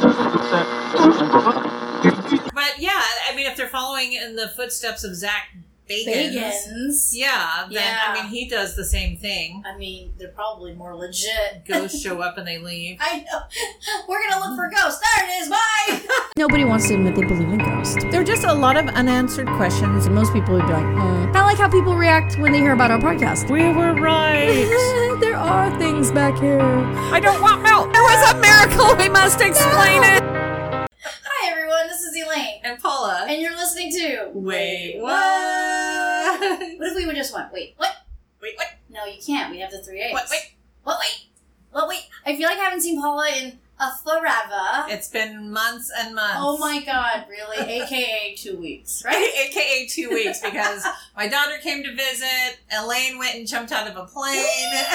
But yeah, I mean, if they're following in the footsteps of Zach Bagans, yeah, then I mean, he does the same thing. I mean, they're probably more legit. Ghosts show up and they leave. I know. We're gonna look for ghosts. There it is. Bye. Nobody wants to admit they believe in ghosts. There are just a lot of unanswered questions. And most people would be like, Kind of like how people react when they hear about our podcast. We were right. There are things back here. I don't want milk. There was a miracle. We must explain it. Hi, everyone. This is Elaine. And Paula. And you're listening to... Wait, what? What if we would just went, wait, what? Wait, what? No, you can't. We have the 3 A's. What, wait? What, wait? What, wait? I feel like I haven't seen Paula in a forever. It's been months and months. Oh my God, really? AKA 2 weeks, right? AKA 2 weeks, because my daughter came to visit, Elaine went and jumped out of a plane.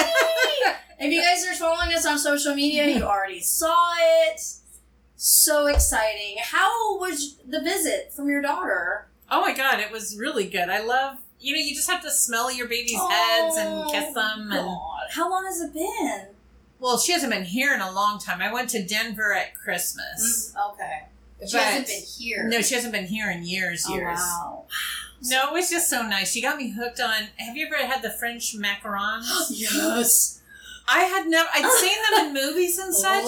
If you guys are following us on social media, you already saw it. So exciting. How was the visit from your daughter? Oh my God, it was really good. I love, you just have to smell your baby's heads and kiss them. And how long has it been? Well, she hasn't been here in a long time. I went to Denver at Christmas. Okay. But she hasn't been here. No, she hasn't been here in years. Oh, wow. No, it was just so nice. She got me hooked on, have you ever had the French macarons? Yes. I'd seen them in movies and such.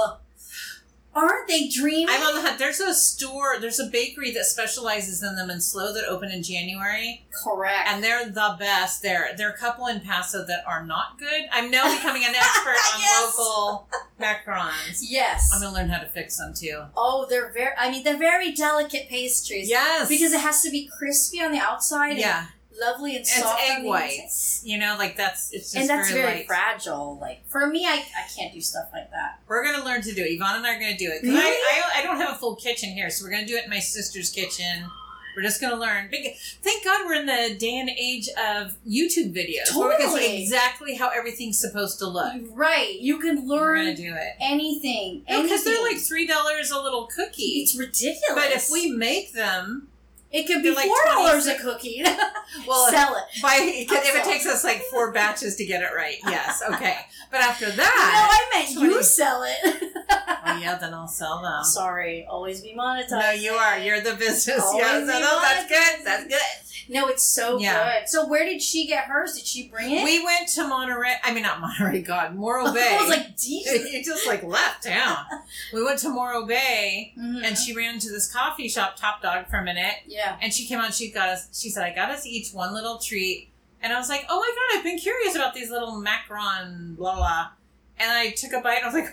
Aren't they dreamy? I'm on the hunt. There's a bakery that specializes in them in Slow that opened in January. Correct. And they're the best. There are a couple in Paso that are not good. I'm now becoming an expert on local macarons. Yes. I'm going to learn how to fix them too. Oh, they're very delicate pastries. Yes. Because it has to be crispy on the outside. Yeah. Lovely and soft. It's egg whites. It's just and that's very light. Fragile. Like, for me, I can't do stuff like that. We're going to learn to do it. Yvonne and I are going to do it. Because I don't have a full kitchen here, so we're going to do it in my sister's kitchen. We're just going to learn. Thank God we're in the day and age of YouTube videos. Totally. Where we can see exactly how everything's supposed to look. Right. You can learn we're going to do it. anything. Because they're like $3 a little cookie. It's ridiculous. But if we make them... It could be like $4 a cookie. Well, sell it. If it takes us like 4 batches to get it right, yes, okay. But after that, no, I meant you sell it. Oh yeah, then I'll sell them. Sorry, always be monetized. No, you are. You're the business. Always Yeah, no, that's good. That's good. No, it's so good. So where did she get hers? Did she bring it? We went to Monterey. I mean, not Monterey. God, Morro Bay. I was like, Jesus. You just like left town. We went to Morro Bay, and she ran into this coffee shop, Top Dog, for a minute. Yeah. And she came on. She said, I got us each one little treat. And I was like, oh my God, I've been curious about these little macaron, blah, blah. And I took a bite and I was like,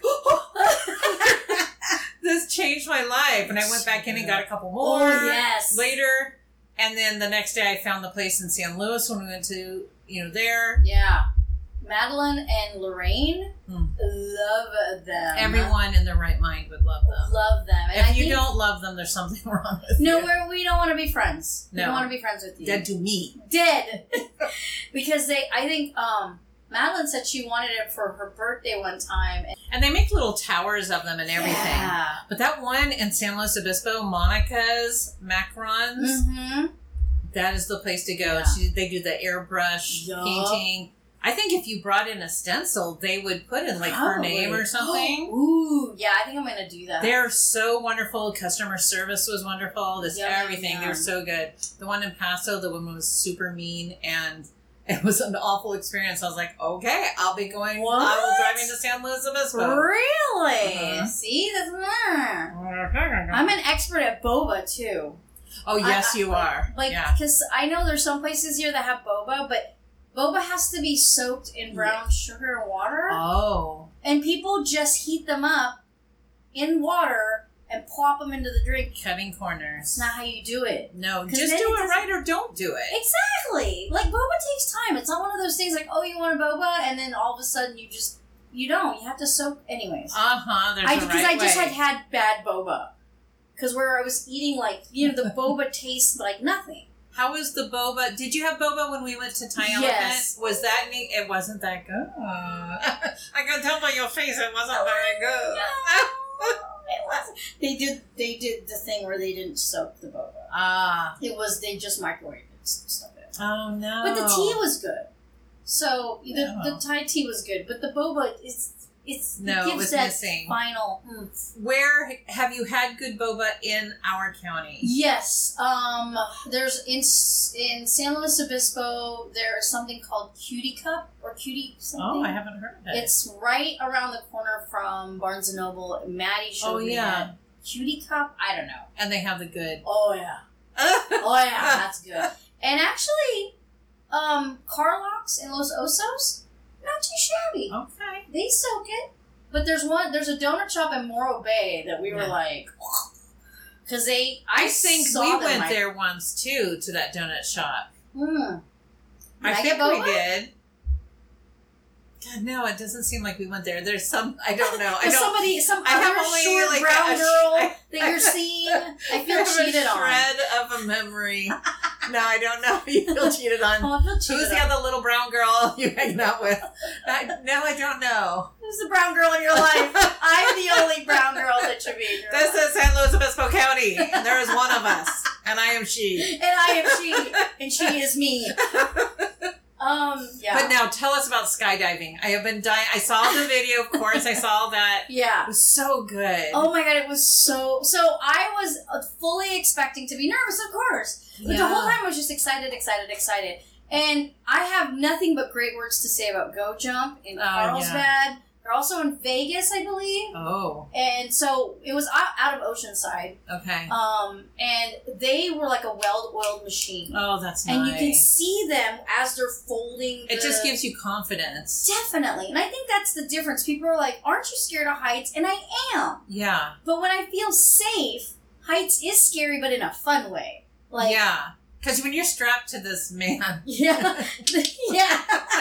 oh, this changed my life. And I went back in and got a couple more later. And then the next day I found the place in San Luis when we went to, there. Yeah. Madeline and Lorraine love them. Everyone in their right mind would love them. Love them. And if you don't love them, there's something wrong with you. No, we don't want to be friends. No. We don't want to be friends with you. Dead to me. Dead. Because I think Madeline said she wanted it for her birthday one time. And they make little towers of them and everything. Yeah. But that one in San Luis Obispo, Monica's macarons, that is the place to go. Yeah. They do the airbrush painting. I think if you brought in a stencil, they would put in her name or something. Ooh, yeah, I think I'm going to do that. They're so wonderful. Customer service was wonderful. Everything. They were so good. The one in Paso, the woman was super mean, and it was an awful experience. I was like, okay, I'll be going. What? I will driving to San Luis Obispo. Really? See, that's I'm an expert at boba too. Oh yes, you are. Because I know there's some places here that have boba, but boba has to be soaked in brown sugar and water. Oh. And people just heat them up in water and plop them into the drink. Cutting corners. That's not how you do it. No, just do it right or don't do it. Exactly. Like, boba takes time. It's not one of those things like, oh, you want a boba? And then all of a sudden you don't. You have to soak anyways. Because I just had bad boba. Because where I was eating, the boba tastes like nothing. How was the boba? Did you have boba when we went to Thai Elephant? Yes. Was that neat? It wasn't that good. I can tell by your face it wasn't very good. No, it wasn't. They did the thing where they didn't soak the boba. They just microwaved it and stuff in. Oh no. But the tea was good. So the Thai tea was good, but the boba it gives that missing. Final oomph. Where have you had good boba in our county? Yes. There's in San Luis Obispo, there's something called Cutie Cup or Cutie something. Oh, I haven't heard of it. It's right around the corner from Barnes & Noble. Maddie showed me that. Cutie Cup? I don't know. And they have the good. Oh, yeah. Oh, yeah. That's good. And actually, Carlox and Los Osos, not too shabby. Okay. They soak it. But there's a donut shop in Morro Bay that we were like, because I think we went there once too, to that donut shop. I think we did. God, no, it doesn't seem like we went there. There's some, I don't know. Some other short like brown girl that you're seeing. I feel cheated on. A shred of a memory. No, I don't know. You feel cheated on. Who's the other little brown girl you hanging out with? No, I don't know. Who's the brown girl in your life? I'm the only brown girl that should be in your life. This is San Luis Obispo County, and there is one of us, and I am she. And I am she, and she is me. Yeah. But now tell us about skydiving. I have been dying. I saw the video, of course. I saw that. Yeah. It was so good. Oh my God, it was so I was fully expecting to be nervous, of course. But the whole time I was just excited. And I have nothing but great words to say about Go Jump in Carlsbad. Yeah. They're also in Vegas, I believe. Oh. And so it was out of Oceanside. Okay. And they were like a well-oiled machine. Oh, that's nice. And you can see them as they're folding. It just gives you confidence. Definitely. And I think that's the difference. People are like, aren't you scared of heights? And I am. Yeah. But when I feel safe, heights is scary, but in a fun way. Like, yeah. Because when you're strapped to this man. Yeah. Yeah.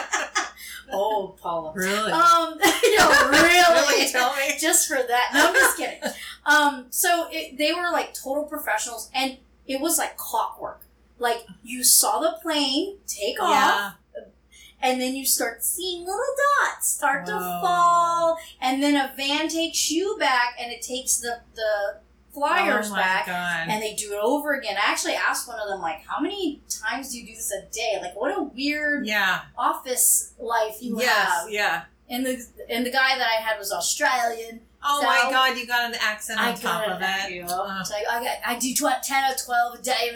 Oh, Paula. Really? No, really. Really? Tell me. Just for that. No, I'm just kidding. So they were like total professionals, and it was like clockwork. Like, you saw the plane take off, and then you start seeing little dots start to fall, and then a van takes you back, and it takes the flyers back, and they do it over again. I actually asked one of them, like, how many times do you do this a day? Like, what a weird office life you have. Yeah. And the guy that I had was Australian. Oh so my God, you got an accent on top of it. It's like, I do 10 or 12 a day,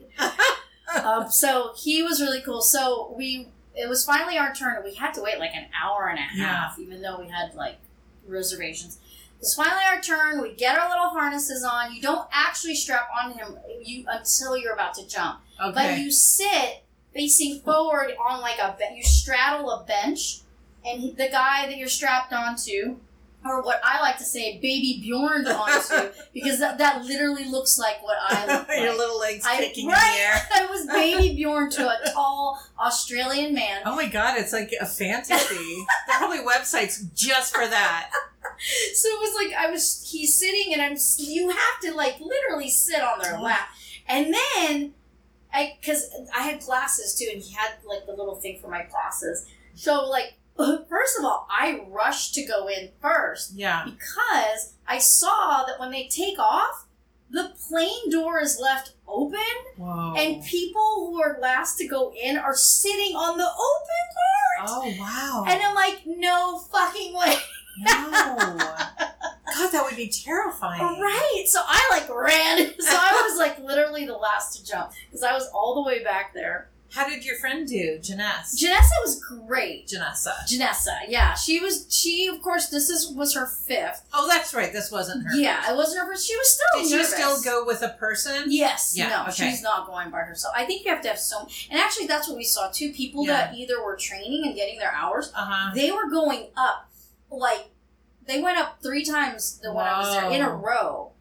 mate. So he was really cool. So it was finally our turn, and we had to wait like an hour and a half, even though we had like reservations. It's finally our turn. We get our little harnesses on. You don't actually strap on him until you're about to jump. Okay. But you sit facing forward on like you straddle a bench, and the guy that you're strapped onto, or what I like to say, Baby Bjorn onto, because that literally looks like what I look like. Your little legs kicking in the air. I was Baby Bjorn to a tall Australian man. Oh my God, it's like a fantasy. There are probably websites just for that. So it was like he's sitting, and you have to like literally sit on their lap. And then, because I had glasses too, and he had like the little thing for my glasses. So like, first of all, I rushed to go in first. Yeah. Because I saw that when they take off, the plane door is left open. Whoa. And people who are last to go in are sitting on the open part. Oh, wow. And I'm like, no fucking way. No. God, that would be terrifying. Right. So I like ran. So I was like literally the last to jump because I was all the way back there. How did your friend do, Janessa? Janessa was great. Janessa, yeah. She of course, was her 5th. Oh, that's right. This wasn't her. Yeah, it wasn't her first. She was still nervous. Did she still go with a person? Yes. Yeah, no, okay. She's not going by herself. I think you have to have and actually that's what we saw too. People that either were training and getting their hours, they were going up, like, they went up 3 times when I was there in a row.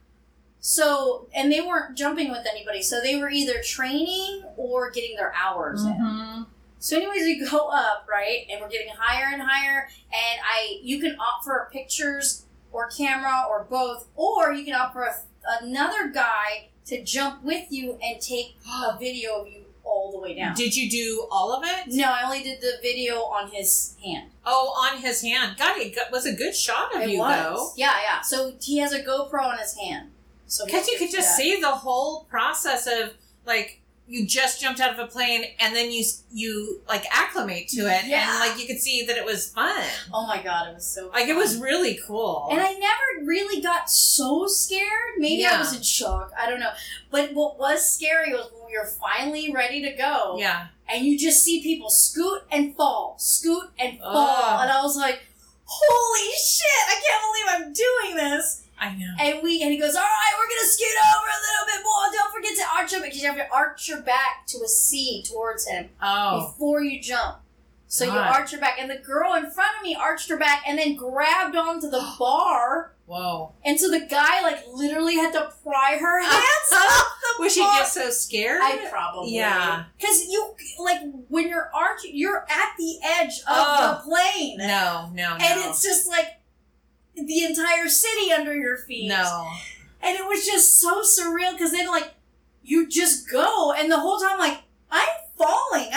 So, and they weren't jumping with anybody, so they were either training or getting their hours in. So anyways, we go up, right, and we're getting higher and higher, and you can opt for pictures or camera or both, or you can opt for another guy to jump with you and take a video of you all the way down. Did you do all of it? No, I only did the video on his hand. Oh, on his hand. God, it was a good shot of you, though. Yeah. So he has a GoPro on his hand. Because you could just see the whole process of, like, you just jumped out of a plane and then you like acclimate to it and like you could see that it was fun. Oh my God, it was so fun. Like it was really cool. And I never really got so scared. Maybe I was in shock. I don't know. But what was scary was when we were finally ready to go. Yeah. And you just see people scoot and fall. And I was like, holy shit, I can't believe I'm doing this. I know. And he goes, all right, we're going to scoot over a little bit more. Don't forget to arch your back, because you have to arch your back to a C towards him before you jump. So you arch your back. And the girl in front of me arched her back and then grabbed onto the bar. Whoa. And so the guy, like, literally had to pry her hands off the Was she just so scared? I probably. Yeah. Because you, like, when you're arching, you're at the edge of the plane. No. And it's just, like, the entire city under your feet. No. And it was just so surreal, because then, like, you just go, and the whole time, like, I'm falling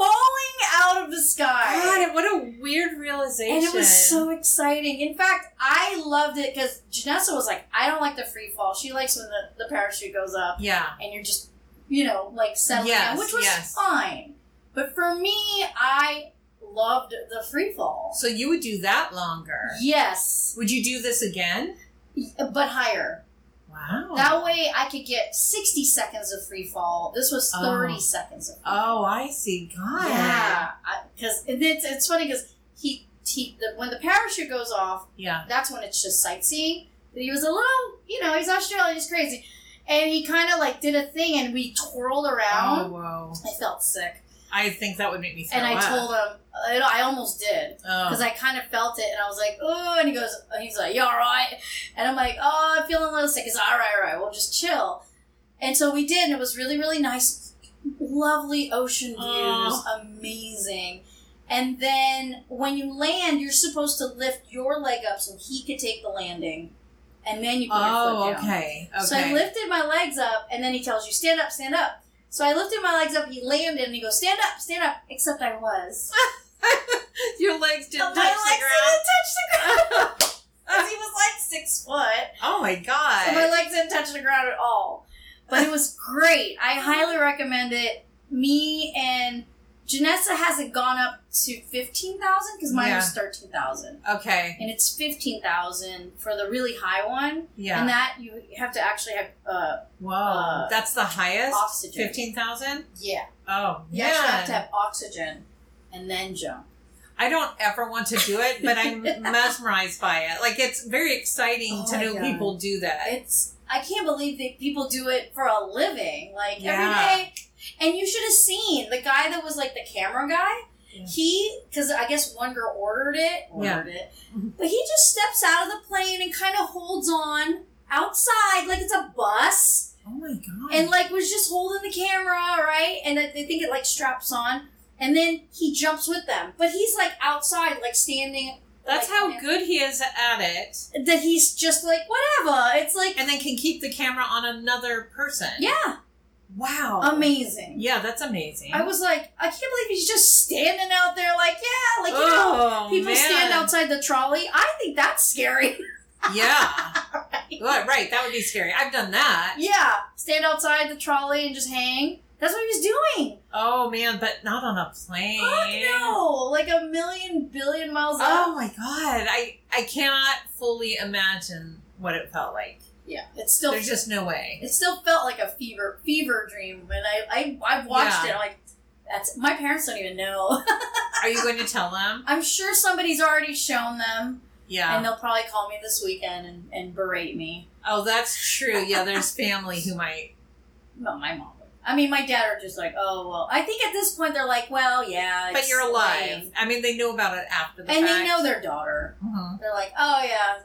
out of the sky. God, what a weird realization. And it was so exciting. In fact, I loved it, because Janessa was like, I don't like the free fall. She likes when the parachute goes up. Yeah. And you're just, like, settling down, which was fine. But for me, I loved the free fall. So you would do that longer? Yes. Would you do this again? But higher. Wow. That way I could get 60 seconds of free fall. This was 30 seconds of free fall. Oh, I see. God. Yeah. Because it's funny, because when the parachute goes off, that's when it's just sightseeing. But he was a little, he's Australian, he's crazy. And he kind of like did a thing, and we twirled around. Oh, whoa. I felt sick. I think that would make me throw up. And I told him, I almost did. Because I kind of felt it, and I was like, oh, and he's like, you all right? And I'm like, oh, I'm feeling a little sick. He's like, all right, we'll just chill. And so we did, and it was really, really nice. Lovely ocean views, amazing. And then when you land, you're supposed to lift your leg up so he could take the landing. And then you put your foot down. Okay. So I lifted my legs up, and then he tells you, stand up, stand up. So I lifted my legs up, he landed, and he goes, stand up, except I was. Your legs didn't touch the ground? My legs didn't touch the ground. Because he was like 6 foot. Oh my God. So my legs didn't touch the ground at all. But it was great. I highly recommend it. Me and Janessa hasn't gone up to 15,000, because mine was 13,000. Okay. And it's 15,000 for the really high one. Yeah. And that you have to actually have whoa. That's the highest? Oxygen. 15,000? Yeah. Oh, you actually have to have oxygen and then jump. I don't ever want to do it, but I'm mesmerized by it. Like, it's very exciting to know people do that. I can't believe that people do it for a living, like every day. And you should have seen the guy that was like the camera guy. Yeah. Because I guess one girl ordered it, but he just steps out of the plane and kind of holds on outside like it's a bus. Oh my God. And like was just holding the camera, right? And I think it like straps on. And then he jumps with them. But he's like outside, like standing. That's like, how good he is at it. That he's just like, whatever. It's like. And then can keep the camera on another person. Yeah. Wow. Amazing. Yeah, that's amazing. I was like, I can't believe he's just standing out there like, people stand outside the trolley. I think that's scary. Yeah. Right. That would be scary. I've done that. Yeah. Stand outside the trolley and just hang. That's what he was doing. Oh, man, but not on a plane. Oh, no. Like a million billion miles up. Oh, my God. I cannot fully imagine what it felt like. Yeah. There's just no way. It still felt like a fever dream. And I've watched it. I'm like, my parents don't even know. Are you going to tell them? I'm sure somebody's already shown them. Yeah. And they'll probably call me this weekend and berate me. Oh, that's true. Yeah, there's family who might. No, my mom. I mean, my dad are just like, oh, well. I think at this point they're like, well, yeah. But you're alive. Lame. I mean, they know about it after the fact. And they know their daughter. Mm-hmm. They're like, oh,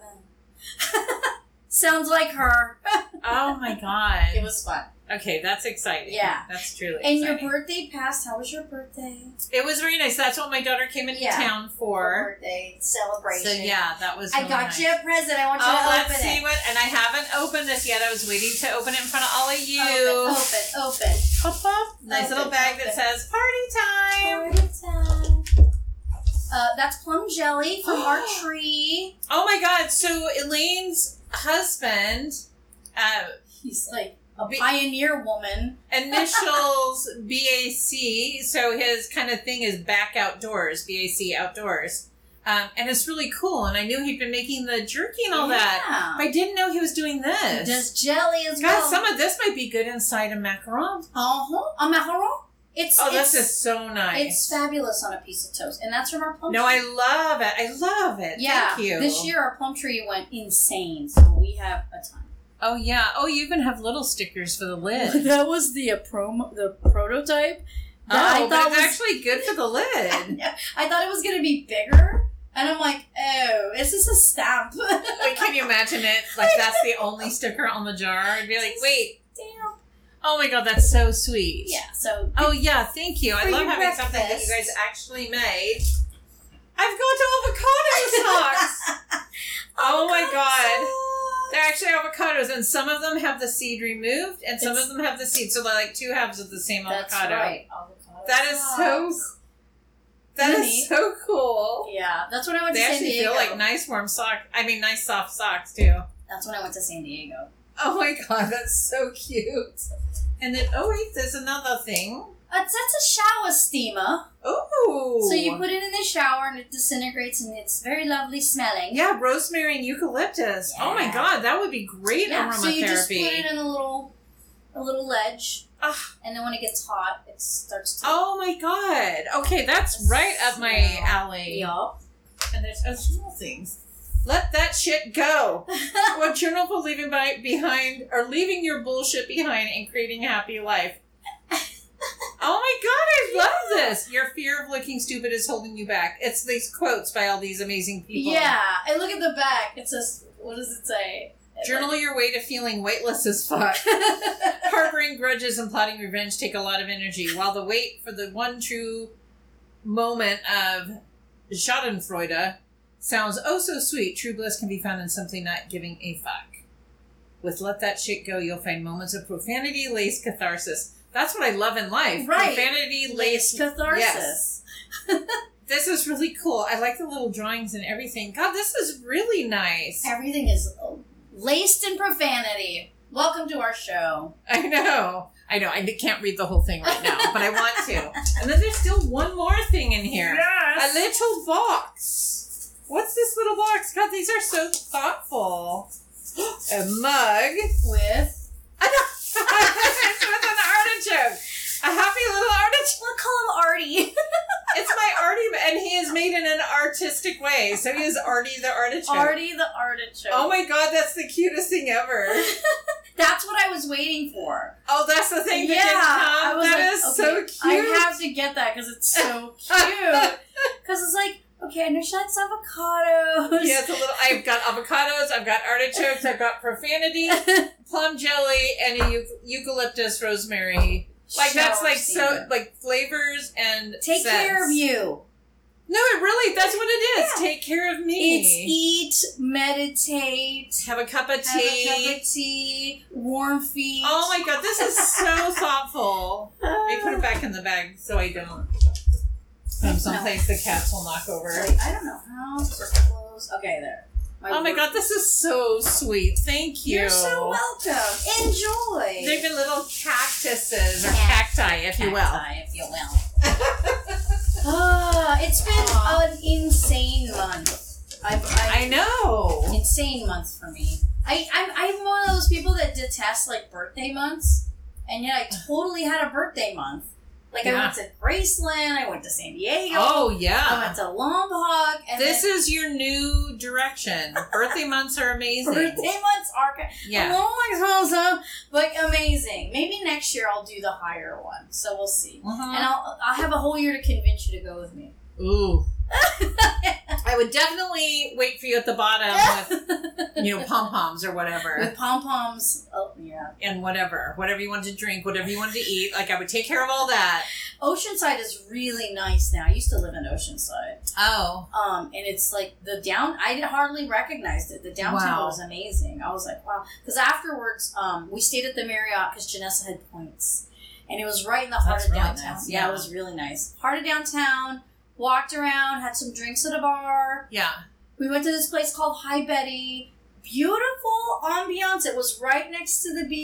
yeah. Sounds like her. Oh, my God. It was fun. Okay, that's exciting. Yeah. That's truly and exciting. And your birthday passed. How was your birthday? It was very nice. That's what my daughter came into town for. Birthday celebration. So, yeah, that was really I got you a present. I want you to open it. Let's see what... And I haven't opened this yet. I was waiting to open it in front of all of you. Open. Pop, pop. Nice little bag that says, party time. Party time. That's plum jelly from our tree. Oh, my God. So, Elaine's husband... he's like... a pioneer woman. Initials BAC, so his kind of thing is back outdoors, BAC outdoors. And it's really cool, and I knew he'd been making the jerky and all that, but I didn't know he was doing this. He does jelly as well. God, some of this might be good inside a macaron. A macaron? This is so nice. It's fabulous on a piece of toast, and that's from our plum tree. No, I love it. I love it. Yeah, thank you. This year our plum tree went insane, so we have a ton. Oh yeah. Oh, you even have little stickers for the lid. That was the prototype. But it's actually good for the lid. I thought it was going to be bigger. And I'm like, oh, is this a stamp? Wait, can you imagine it? Like, that's the only sticker on the jar. I'd be like, wait. Damn. Oh my God, that's so sweet. Yeah, so. Oh yeah, thank you. I love having something that you guys actually made. I've got avocado socks. Oh my God. They're actually avocados, and some of them have the seed removed, and some of them have the seed. So they're like two halves of the same avocado. That's right. That is so. That is so cool. Yeah, that's when I went to San Diego. They actually feel like nice warm socks. I mean, nice soft socks too. That's when I went to San Diego. Oh my God, that's so cute. And then, oh wait, there's another thing. That's a shower steamer. Ooh. So you put it in the shower and it disintegrates and it's very lovely smelling. Yeah, rosemary and eucalyptus. Yeah. Oh my God, that would be great aromatherapy. So you just put it in a little ledge. And then when it gets hot, it starts to... Oh my God. Okay, that's right up my alley. Yup. And there's small things. Let that shit go. What journal for leaving your bullshit behind and creating a happy life. Oh my God, I love this. Your fear of looking stupid is holding you back. It's these quotes by all these amazing people. Yeah, and look at the back. It says, what does it say? Journal your way to feeling weightless as fuck. Harboring grudges and plotting revenge take a lot of energy, while the wait for the one true moment of Schadenfreude sounds oh so sweet. True bliss can be found in simply not giving a fuck. With Let That Shit Go, you'll find moments of profanity-laced catharsis. That's what I love in life. Right. Profanity-laced catharsis. Yes. This is really cool. I like the little drawings and everything. God, this is really nice. Everything is laced in profanity. Welcome to our show. I know. I can't read the whole thing right now, but I want to. And then there's still one more thing in here. Yes. A little box. What's this little box? God, these are so thoughtful. A mug. With? It's with an artichoke. A happy little artichoke. We'll call him Artie. It's my Artie, and he is made in an artistic way. So he is Artie the artichoke. Artie the artichoke. Oh my God, that's the cutest thing ever. That's what I was waiting for. Oh, that's the thing that didn't come? That is so cute. I have to get that because it's so cute. Because it's like, okay, I know she likes avocados. Yeah, it's a little. I've got avocados, I've got artichokes, I've got profanity, plum jelly, and a eucalyptus rosemary. Like, that's like so, like flavors and take scents. care of you. No, it really, that's what it is. Yeah. Take care of me. It's eat, meditate. Have a cup of tea. Warm feet. Oh my God, this is so thoughtful. Let me put it back in the bag so I don't. Someplace the cats will knock over. Wait, I don't know how to close. Okay, there. Oh my God, this is so sweet. Thank you. You're so welcome. Enjoy. They've been little cactuses or cacti, if you will. It's been an insane month. I know. Insane month for me. I'm one of those people that detest like birthday months, and yet I totally had a birthday month. Like, I went to Graceland, I went to San Diego. Oh, yeah. I went to Lompoc. And this is your new direction. Birthday months are amazing. Birthday months are a little expensive, but amazing. Maybe next year I'll do the higher one, so we'll see. And I'll have a whole year to convince you to go with me. Ooh. I would definitely wait for you at the bottom with, pom-poms or whatever. With pom-poms, and whatever you want to drink, whatever you want to eat. Like, I would take care of all that. Oceanside is really nice now. I used to live in Oceanside. Oh. And it's like I hardly recognized it. The downtown was amazing. I was like, wow. Because afterwards, we stayed at the Marriott because Janessa had points. And it was right in the heart of downtown. Nice. Yeah, it was really nice. Heart of downtown. Walked around, had some drinks at a bar. Yeah. We went to this place called Hi Betty. Beautiful ambiance. It was right next to the beach.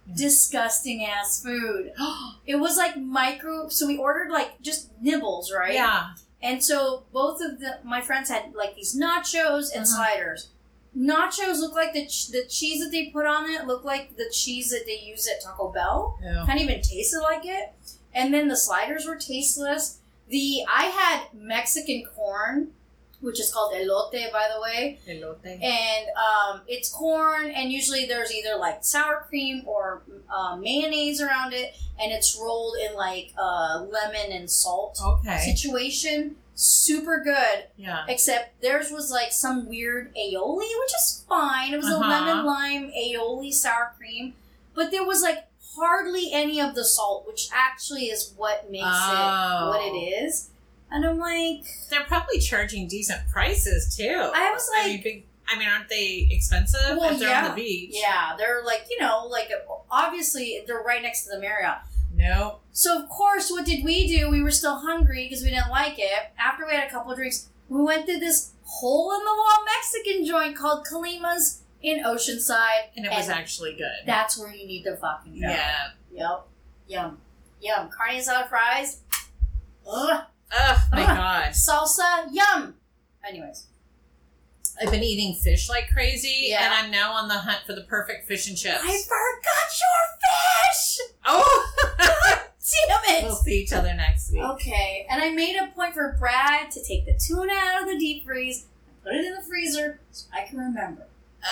Disgusting ass food. It was like so we ordered like just nibbles, right? Yeah. And so both of my friends had like these nachos and sliders. Nachos look like the cheese that they put on it looked like the cheese that they use at Taco Bell. Yeah. Kind of even tasted like it. And then the sliders were tasteless. I had Mexican corn, which is called elote, by the way. Elote. And it's corn, and usually there's either like sour cream or mayonnaise around it, and it's rolled in like lemon and salt situation. Super good. Yeah. Except theirs was like some weird aioli, which is fine. It was a lemon lime aioli sour cream, but there was like hardly any of the salt, which actually is what makes it what it is. And I'm like... They're probably charging decent prices, too. I was like... I mean, aren't they expensive if they're on the beach? Yeah, they're like, obviously, they're right next to the Marriott. No. So, of course, what did we do? We were still hungry because we didn't like it. After we had a couple of drinks, we went to this hole-in-the-wall Mexican joint called Kalima's in Oceanside. And it was actually good. That's where you need to fucking go. Yeah. Yep. Yum. Yum. Carne asada fries. Ugh. Oh, my God. Salsa. Yum. Anyways. I've been eating fish like crazy, and I'm now on the hunt for the perfect fish and chips. I forgot your fish! Oh! Damn it! We'll see each other next week. Okay. And I made a point for Brad to take the tuna out of the deep freeze and put it in the freezer so I can remember.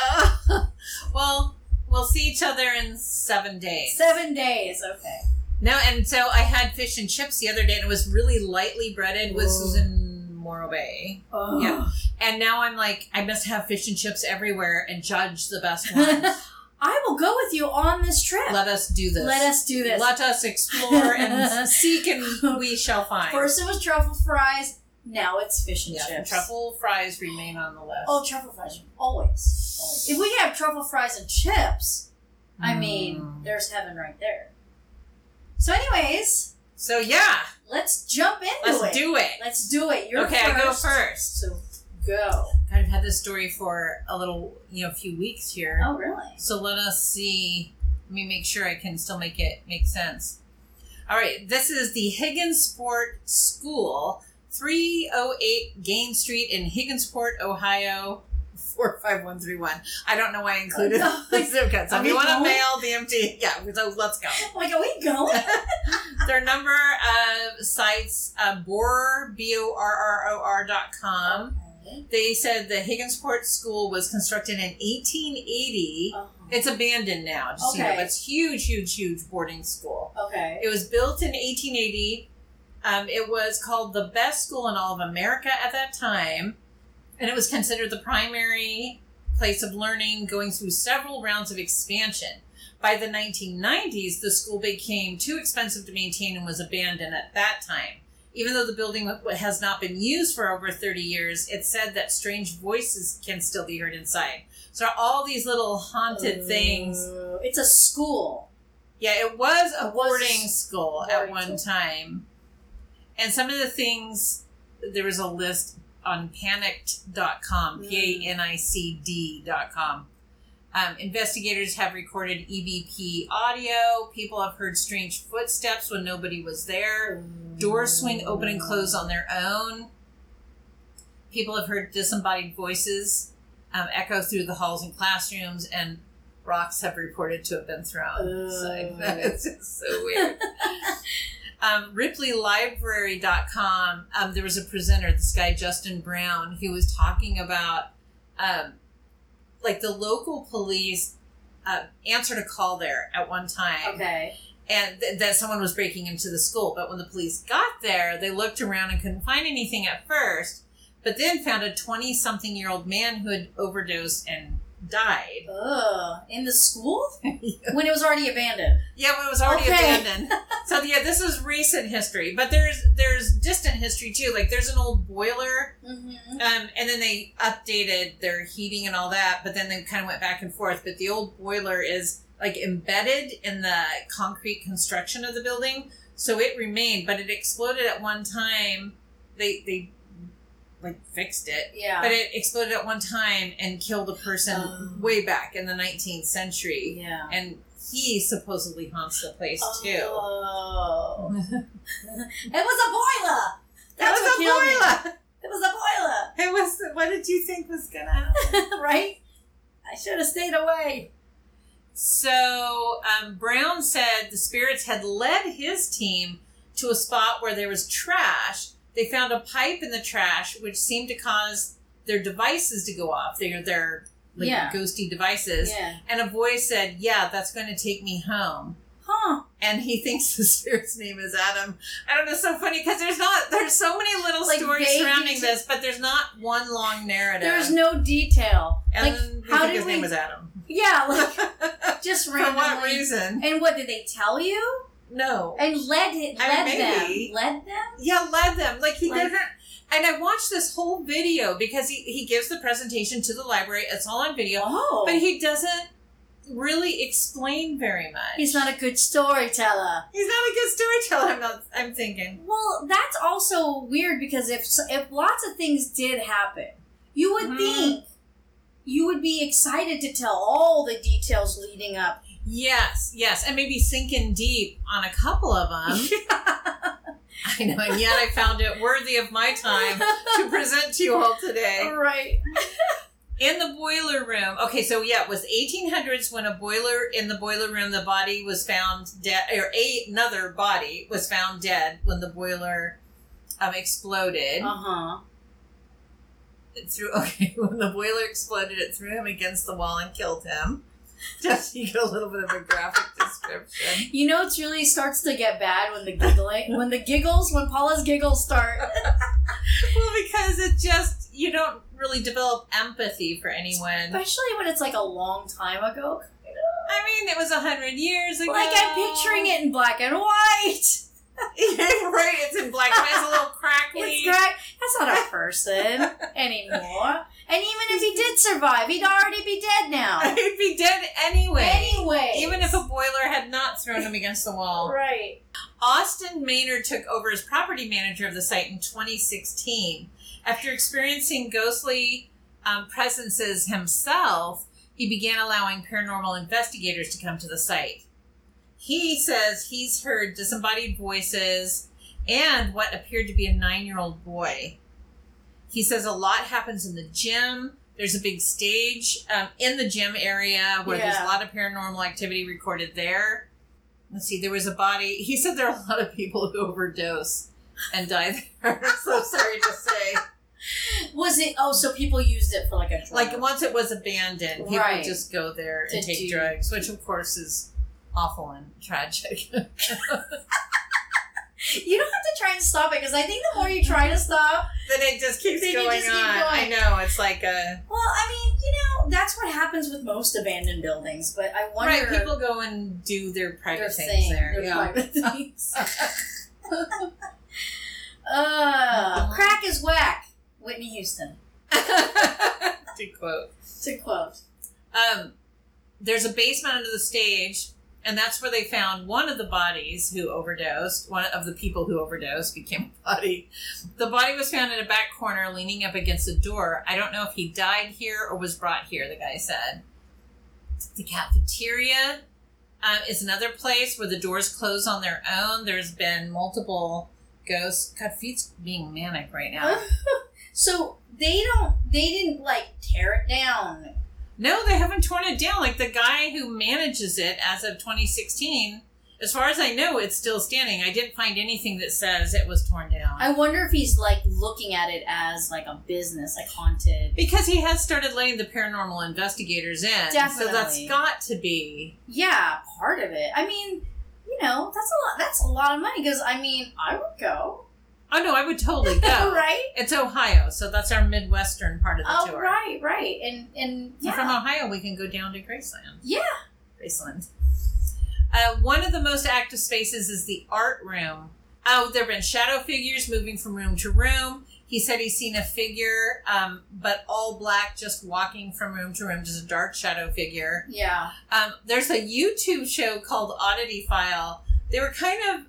Well, we'll see each other in 7 days. 7 days, okay. No, and so I had fish and chips the other day, and it was really lightly breaded. This was in Morro Bay. Oh. Yeah. And now I'm like, I must have fish and chips everywhere and judge the best ones. I will go with you on this trip. Let us do this. Let us do this. Let us explore and seek, and we shall find. First it was truffle fries. Now it's fish and chips. Truffle fries remain on the list. Oh, truffle fries. Always. If we can have truffle fries and chips, I mean, there's heaven right there. So anyways. So yeah. Let's jump into it. Let's do it. Let's do it. You're okay, first. I go first. So go. God, I've had this story for a few weeks here. Oh, really? So let us see. Let me make sure I can still make it make sense. All right. This is the Higginsport School, 308 Gain Street in Higginsport, Ohio, 45131. I don't know why I included the zip code. So if you want to mail the empty, so let's go. Like, are we going? Their number of sites, BORROR.com. Okay. They said the Higginsport School was constructed in 1880. Uh-huh. It's abandoned now, just so you know, but it's huge, huge, huge boarding school. Okay. It was built in 1880. It was called the best school in all of America at that time. And it was considered the primary place of learning, going through several rounds of expansion. By the 1990s, the school became too expensive to maintain and was abandoned at that time. Even though the building has not been used for over 30 years, it's said that strange voices can still be heard inside. So all these little haunted things. It's a school. Yeah, it was a boarding school at one time. And some of the things, there was a list on panicked.com, PANICD.com. Investigators have recorded EVP audio. People have heard strange footsteps when nobody was there. Doors swing open and close on their own. People have heard disembodied voices echo through the halls and classrooms, and rocks have reported to have been thrown. It's just so weird. RipleyLibrary.com, there was a presenter, this guy Justin Brown, who was talking about the local police answered a call there at one time. Okay. And that someone was breaking into the school. But when the police got there, they looked around and couldn't find anything at first, but then found a 20-something-year-old man who had overdosed and died. Ugh. In the school? Yeah. When it was already abandoned? Yeah, when it was already abandoned. So, yeah, this is recent history. But there's distant history, too. Like, there's an old boiler, and then they updated their heating and all that, but then they kind of went back and forth. But the old boiler is, embedded in the concrete construction of the building. So it remained, but it exploded at one time. They fixed it. Yeah. But it exploded at one time and killed a person way back in the 19th century. Yeah. And he supposedly haunts the place too. Oh. It was a boiler. That's what killed me. It was a boiler. It was. What did you think was gonna happen? Right? I should have stayed away. So Brown said the spirits had led his team to a spot where there was trash. They found a pipe in the trash, which seemed to cause their devices to go off. Their ghosty devices. Yeah. And a voice said, "Yeah, that's going to take me home." Huh. And he thinks the spirit's name is Adam. I don't know, it's so funny because there's so many little stories surrounding this, but there's not one long narrative. There's no detail. And how did his name was Adam. Yeah, just randomly. For what reason? And what, did they tell you? No. And led them? Led them? Yeah, led them. He didn't. And I watched this whole video because he gives the presentation to the library. It's all on video. Oh. But he doesn't really explain very much. He's not a good storyteller. He's not a good storyteller, I'm thinking. Well, that's also weird because if lots of things did happen, you would think you would be excited to tell all the details leading up. Yes, and maybe sink in deep on a couple of them. I know, and yet I found it worthy of my time to present to you all today. Right. In the boiler room. Okay, so it was 1800s when in the boiler room, the body was found dead, or another body was found dead when the boiler exploded. Uh-huh. When the boiler exploded, it threw him against the wall and killed him. Just so you get a little bit of a graphic description. You know, it really starts to get bad when when Paula's giggles start. Well, because you don't really develop empathy for anyone. Especially when it's a long time ago. I mean, it was 100 years ago. I'm picturing it in black and white. Right, it's in black and white. It's a little crackly. That's not a person anymore. And even if he did survive, he'd already be dead now. He'd be dead anyway. Even if a boiler had not thrown him against the wall. Right. Austin Maynard took over as property manager of the site in 2016. After experiencing ghostly presences himself, he began allowing paranormal investigators to come to the site. He says he's heard disembodied voices and what appeared to be a 9-year-old boy. He says a lot happens in the gym. There's a big stage in the gym area where there's a lot of paranormal activity recorded there. Let's see, there was a body. He said there are a lot of people who overdose and die there. I'm so sorry to say. Was it? Oh, so people used it for a drug. Once it was abandoned, people would just go there and take drugs, which of course is awful and tragic. You don't have to try and stop it, because I think the more you try to stop, then it just keeps going on. I know, it's like a... Well, I mean, that's what happens with most abandoned buildings, but I wonder... Right, people go and do their private things there. Private things. Crack is whack. Whitney Houston. To quote. There's a basement under the stage, and that's where they found one of the bodies who overdosed. One of the people who overdosed became a body. The body was found in a back corner leaning up against a door. I don't know if he died here or was brought here, the guy said. The cafeteria is another place where the doors close on their own. There's been multiple ghosts. God, Feet's being manic right now. So they didn't tear it down. No, they haven't torn it down. The guy who manages it as of 2016, as far as I know, it's still standing. I didn't find anything that says it was torn down. I wonder if he's looking at it as a business, haunted. Because he has started letting the paranormal investigators in. Definitely. So that's got to be. Yeah, part of it. I mean, that's a lot of money, because I would go. Oh, no, I would totally go. Right? It's Ohio, so that's our Midwestern part of the tour. Right. And yeah. From Ohio, we can go down to Graceland. Yeah. Graceland. One of the most active spaces is the art room. Oh, there have been shadow figures moving from room to room. He said he's seen a figure, but all black, just walking from room to room, just a dark shadow figure. Yeah. There's a YouTube show called Oddity File. They were kind of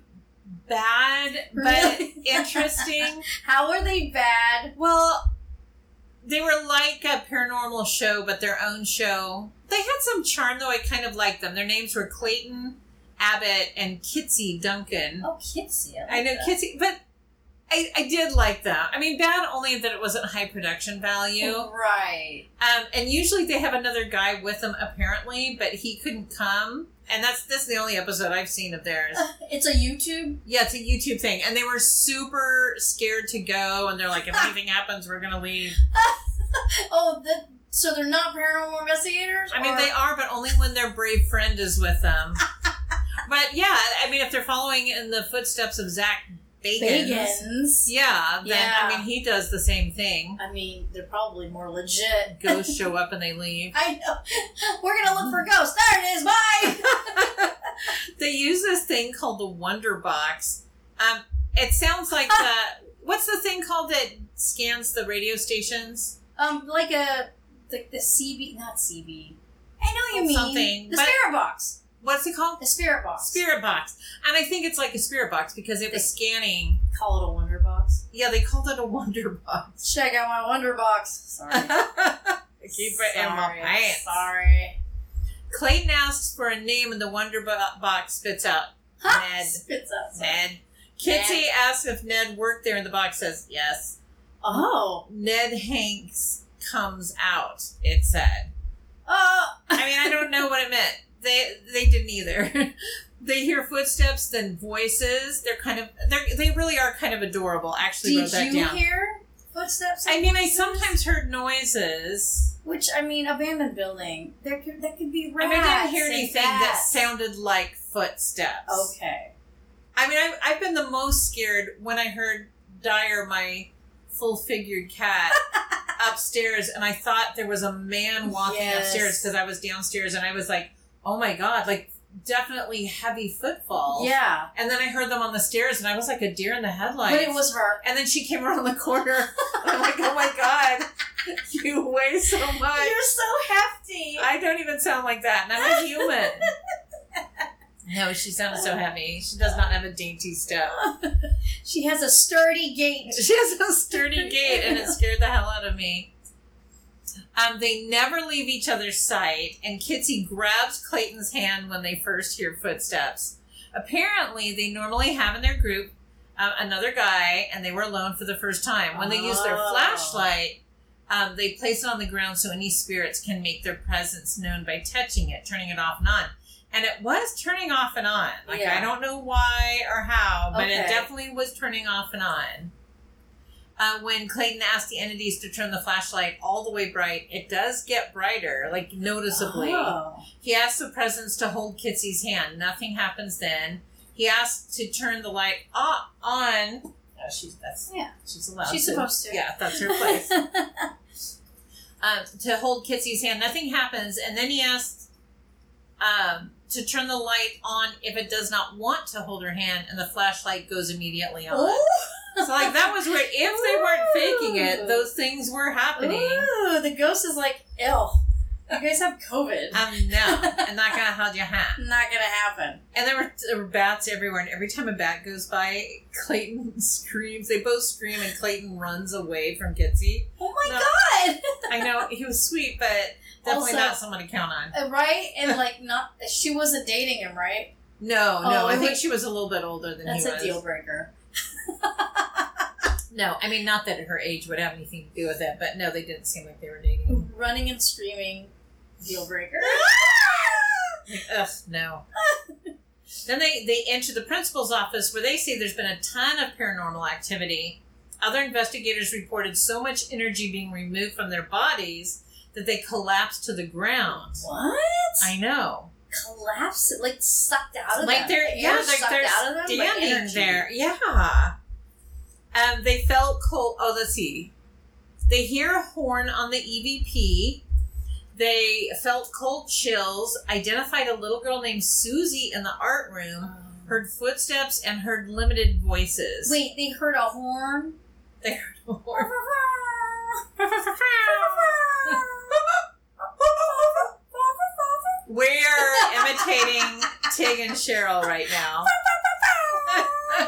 bad, but interesting. How are they bad? Well, they were like a paranormal show, but their own show. They had some charm, though. I kind of liked them. Their names were Clayton Abbott and Kitsy Duncan. Oh, Kitsy. I know that. Kitsy, but I did like them. I mean, bad only that it wasn't high production value. Right. And usually they have another guy with them, apparently, but he couldn't come. And this is the only episode I've seen of theirs. It's a YouTube? Yeah, it's a YouTube thing. And they were super scared to go. And they're like, if anything happens, we're going to leave. So they're not paranormal investigators? I mean, they are, but only when their brave friend is with them. But yeah, I mean, if they're following in the footsteps of Zach Bagans. Yeah, then, I mean, he does the same thing. I mean, they're probably more legit. Ghosts show up and they leave. I know. We're going to look for ghosts. There it is. Bye. They use this thing called the Wonder Box. It sounds like what's the thing called that scans the radio stations? Like the CB, not CB. I know what you mean. Something. The Spirit Box. What's it called? The Spirit Box. Spirit Box. And I think it's like a Spirit Box because it was scanning. Call it a Wonder Box? Yeah, they called it a Wonder Box. Check out my Wonder Box. Sorry. Keep it in my pants. Sorry. Clayton asks for a name and the Wonder Box spits out Ned. Spits out. Ned. Kitsy asks if Ned worked there and the box says yes. Oh. Ned Hanks comes out, it said. I mean, I don't know what it meant. They didn't either. They hear footsteps, then voices. They really are kind of adorable. Actually, wrote that down. Did you hear footsteps? I mean, I sometimes heard noises. Which, I mean, abandoned building. That could be rats. I mean, I didn't hear anything that sounded like footsteps. Okay. I mean, I've been the most scared when I heard Dyer, my full-figured cat, upstairs, and I thought there was a man walking upstairs because I was downstairs, and I was like, oh my God, like definitely heavy footfalls. Yeah. And then I heard them on the stairs and I was like a deer in the headlights. But it was her. And then she came around the corner and I'm like, oh my God, you weigh so much. You're so hefty. I don't even sound like that. And I'm a human. No, she sounded so heavy. She does not have a dainty step. She has a sturdy gait. She has a sturdy gait and it scared the hell out of me. They never leave each other's sight, and Kitsy grabs Clayton's hand when they first hear footsteps. Apparently, they normally have in their group another guy, and they were alone for the first time. When they use their flashlight, they place it on the ground so any spirits can make their presence known by touching it, turning it off and on. And it was turning off and on. I don't know why or how, but it definitely was turning off and on. When Clayton asked the entities to turn the flashlight all the way bright, it does get brighter, like noticeably. Oh. He asks the presence to hold Kitsy's hand. Nothing happens then. He asks to turn the light on. Oh, she's allowed. She's supposed to. Yeah, that's her place. To hold Kitsy's hand. Nothing happens, and then he asks to turn the light on if it does not want to hold her hand, and the flashlight goes immediately on. Ooh. So, like, that was where, if they weren't faking it, those things were happening. Ooh, the ghost is like, ew, you guys have COVID. No, I'm not going to hold your hand. Not going to happen. And there were bats everywhere, and every time a bat goes by, Clayton screams. They both scream, and Clayton runs away from Kitsy. Oh my God! I know, he was sweet, but definitely not someone to count on. Right? And, like, she wasn't dating him, right? No, I think she was a little bit older than he was. That's a deal breaker. No, I mean, not that her age would have anything to do with it, but no, they didn't seem like they were dating. Running and screaming, deal breaker. Ugh, no. Then they enter the principal's office where they say there's been a ton of paranormal activity. Other investigators reported so much energy being removed from their bodies that they collapsed to the ground. What? I know. Collapsed? Like sucked out of like them? They're standing there. Yeah. They felt cold. Oh, let's see. They hear a horn on the EVP. They felt cold chills, identified a little girl named Susie in the art room, heard footsteps, and heard limited voices. Wait, they heard a horn? They heard a horn. We're imitating Tig and Cheryl right now.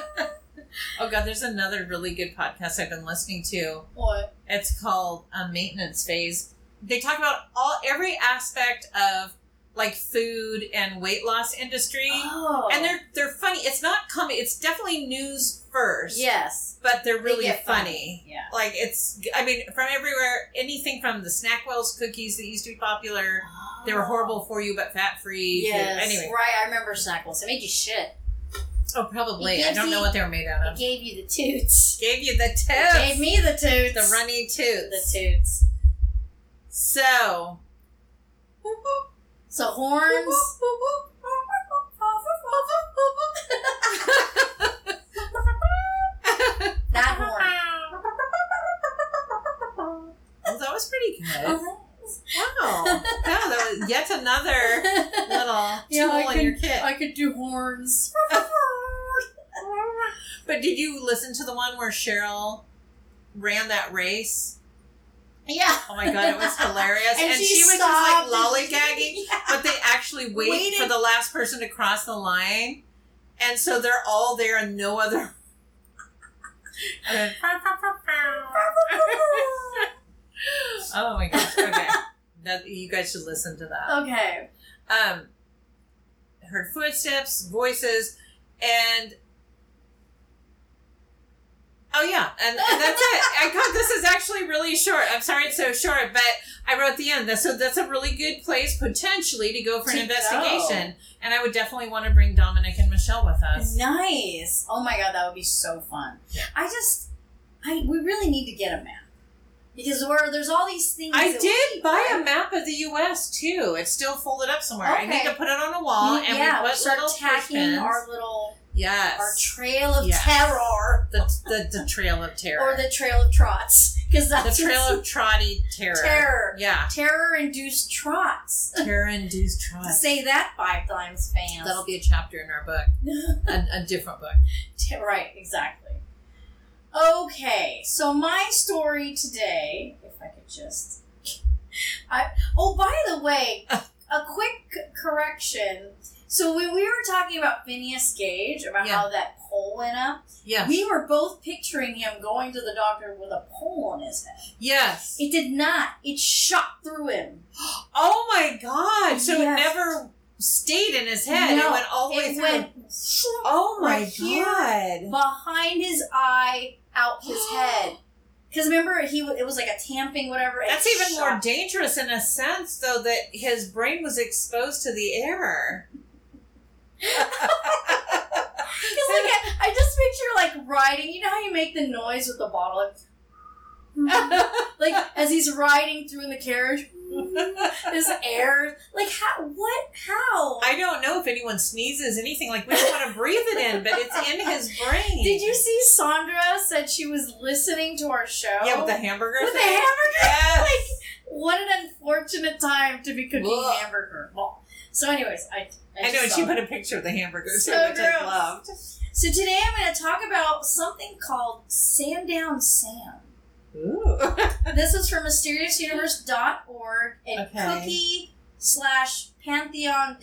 Oh, God, there's another really good podcast I've been listening to. What? It's called Maintenance Phase. They talk about every aspect of, like, food and weight loss industry. Oh. And they're funny. It's not comedy. It's definitely news first. Yes. But they're really funny. Yeah. Like, from everywhere, anything from the Snackwell's cookies that used to be popular. Oh. They were horrible for you, but fat-free. Yes. Anyway. Right, I remember Snackwell's. It made you shit. Oh, probably. I don't know what they were made out of. It gave you the toots. Gave you the toots. It gave me the toots. The runny toots. The toots. So. So horns. That horn. Oh, that was pretty good. Wow. That was yet another little tool in your kit. I could do horns. But did you listen to the one where Cheryl ran that race? Yeah. Oh my God, it was hilarious. And she was just like lollygagging, but they actually waited for the last person to cross the line. And so they're all there and no other. Oh my gosh. Okay. You guys should listen to that. Okay. Heard footsteps, voices, and oh yeah, and that's it. This is actually really short. I'm sorry it's so short, but I wrote the end. So that's a really good place potentially to go for an investigation. And I would definitely want to bring Dominic and Michelle with us. Nice. Oh my God, that would be so fun. Yeah. We really need to get a map. Because there's all these things. I did buy a map of the U.S. too. It's still folded up somewhere. Okay. I need to put it on a wall, and we put little tacking our little our trail of terror. The trail of terror, or the trail of trots, because that's the trail of trotty terror. Terror, yeah, terror-induced trots. Terror-induced trots. Say that 5 times fast. That'll be a chapter in our book, a different book. Right, exactly. Okay, so my story today, if I could just... by the way, a quick correction. So when we were talking about Phineas Gage, about how that pole went up, we were both picturing him going to the doctor with a pole on his head. Yes. It did not. It shot through him. Oh my God. So it never stayed in his head. No, it went all the way through. Went oh my God. Here, behind his eye, out his head. Because remember, it was like a tamping, whatever. That's even more dangerous in a sense, though, that his brain was exposed to the air. Because I just picture riding. You know how you make the noise with the bottle, as he's riding through in the carriage. His air, how? I don't know if anyone sneezes, anything we don't want to breathe it in, but it's in his brain. Did you see Sandra said she was listening to our show? Yeah, with the hamburger. With the hamburger. Yes. What an unfortunate time to be cooking hamburger. Well, so, anyways, I know, and she put a picture of the hamburger too, which I loved. So today I'm going to talk about something called Sandown Sam. Ooh. This is from MysteriousSuniverse.org and cookie/pantheon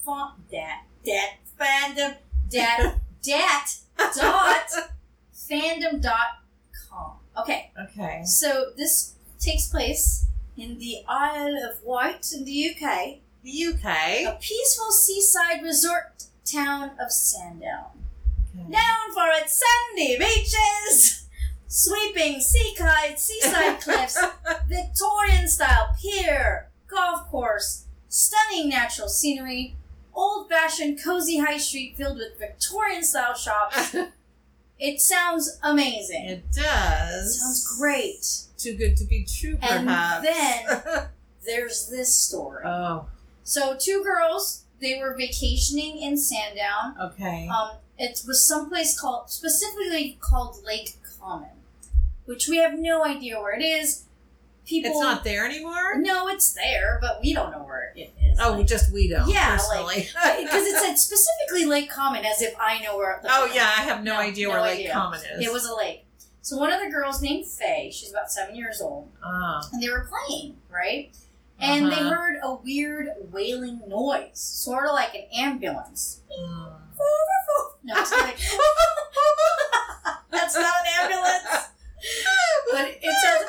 fandom.com. Okay. So this takes place in the Isle of Wight in the UK. A peaceful seaside resort town of Sandown. Okay. Known for its sandy beaches, sweeping seaside cliffs, Victorian-style pier, golf course, stunning natural scenery, old-fashioned cozy high street filled with Victorian-style shops. It sounds amazing. It does. It sounds great. Too good to be true, perhaps. And then there's this story. Oh. So 2 girls, they were vacationing in Sandown. Okay. It was someplace specifically called Lake Common, which we have no idea where it is. It's not there anymore? No, it's there, but we don't know where it is. Oh, we don't. Yeah, personally. Because it said specifically Lake Common, as if I know where. I have no idea where Lake Common is. It was a lake. So one of the girls named Faye, she's about 7 years old, and they were playing, right? And they heard a weird wailing noise, sort of like an ambulance. No, it's like... And That's not an ambulance. But it says.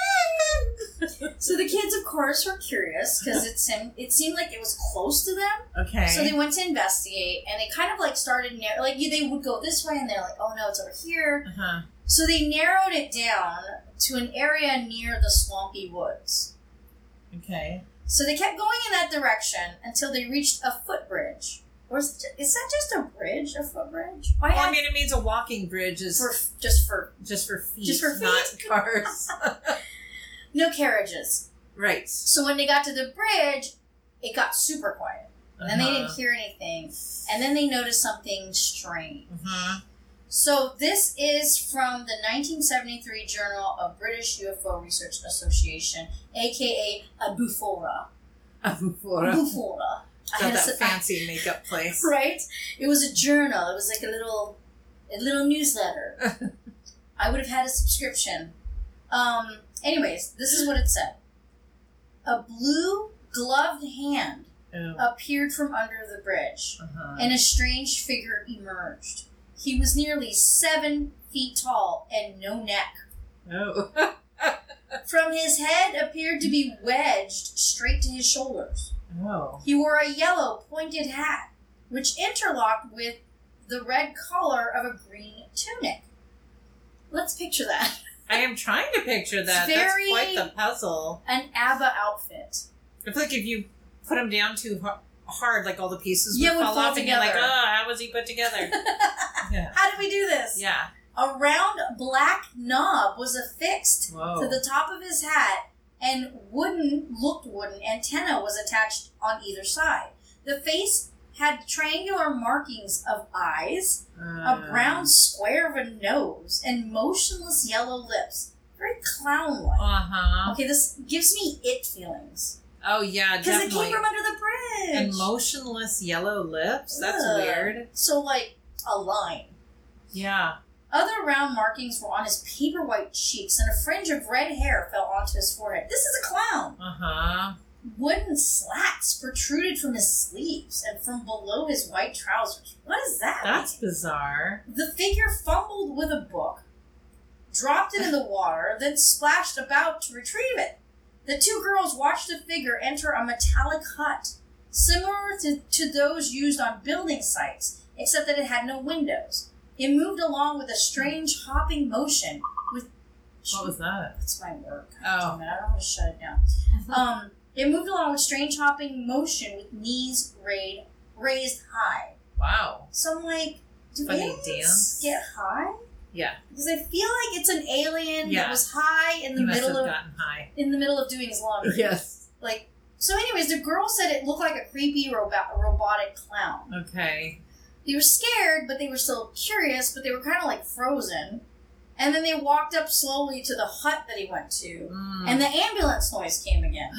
So the kids, of course, were curious because it seemed like it was close to them. Okay. So they went to investigate, and they kind of like started they would go this way, and they're like, "Oh no, it's over here." Uh-huh. So they narrowed it down to an area near the swampy woods. Okay. So they kept going in that direction until they reached a footbridge. Or is that just a bridge? A footbridge? Well, I mean, it means a walking bridge is just for feet. Just for feet, not cars. No carriages. Right. So when they got to the bridge, it got super quiet. And then they didn't hear anything. And then they noticed something strange. So this is from the 1973 Journal of British UFO Research Association, a.k.a. a Bufora. A Bufora. Bufora. That fancy makeup place. Right? It was a journal. It was like a little newsletter. I would have had a subscription. Anyways, this is what it said. A blue gloved hand appeared from under the bridge, and a strange figure emerged. He was nearly 7 feet tall and no neck. Oh. From his head appeared to be wedged straight to his shoulders. Oh. He wore a yellow pointed hat, which interlocked with the red collar of a green tunic. Let's picture that. I am trying to picture that. That's quite the puzzle. An ABBA outfit. I feel like if you put him down too hard, like all the pieces would fall off, together. And you're like, oh, how was he put together? Yeah. How did we do this? Yeah. A round black knob was affixed to the top of his hat, and wooden antenna was attached on either side. The face had triangular markings of eyes, a brown square of a nose, and motionless yellow lips. Very clown-like. Okay, this gives me it feelings. Oh, yeah, definitely. Because it came from under the bridge. And motionless yellow lips? That's weird. So, like, a line. Yeah. Other round markings were on his paper white cheeks, and a fringe of red hair fell onto his forehead. This is a clown. Wooden slats protruded from his sleeves and from below his white trousers. What is that? That's bizarre. The figure fumbled with a book, dropped it in the water, then splashed about to retrieve it. The two girls watched the figure enter a metallic hut, similar to those used on building sites, except that it had no windows. It moved along with a strange hopping motion. What was that? That's my work. Oh. Damn it, I don't want to shut it down. It moved along with strange hopping motion with knees raised high. Wow. So I'm like, do aliens get high? Yeah. Because I feel like it's an alien that was high in the middle of doing his laundry. Yes. Like, so anyways, the girl said it looked like a creepy robotic clown. Okay. They were scared, but they were still curious, but they were kind of like frozen. And then they walked up slowly to the hut that he went to. And the ambulance noise came again.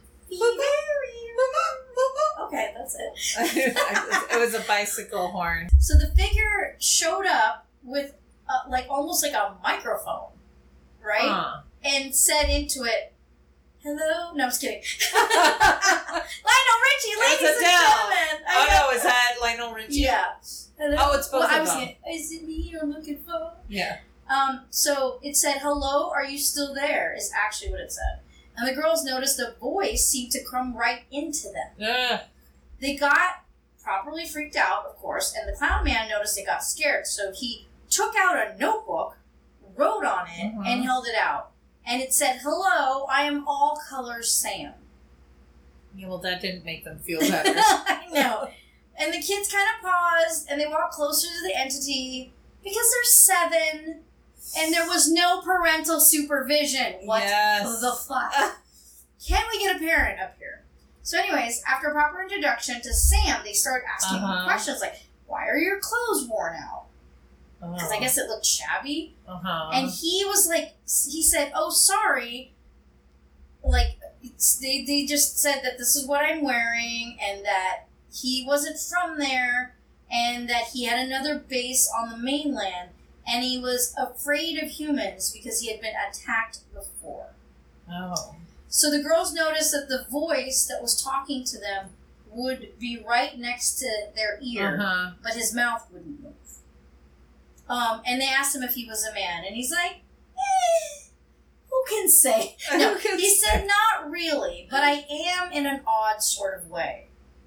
Okay, that's it. It was a bicycle horn. So the figure showed up with almost like a microphone, right? And said into it, "Hello." No, I'm just kidding. Lionel Richie, ladies and gentlemen. Oh no, is that Lionel Richie? Yeah. Oh, it's both of them. Is it me you're looking for? Yeah. So it said, "Hello, are you still there?" is actually what it said. And the girls noticed a voice seemed to come right into them. They got properly freaked out, of course, and the clown man noticed they got scared. So he took out a notebook, wrote on it, and held it out. And it said, "Hello, I am all colors Sam." Yeah, well, that didn't make them feel better. I know. And the kids kind of paused, and they walked closer to the entity because they're 7. And there was no parental supervision. What the fuck? Can we get a parent up here? So anyways, after a proper introduction to Sam, they started asking him questions like, why are your clothes worn out? Because I guess it looked shabby. And he was like, he said, "Oh, sorry." Like, they just said that this is what I'm wearing and that he wasn't from there and that he had another base on the mainland. And he was afraid of humans because he had been attacked before. Oh. So the girls noticed that the voice that was talking to them would be right next to their ear, but his mouth wouldn't move. And they asked him if he was a man, and he's like, who can say? No, he said, not really, but I am in an odd sort of way.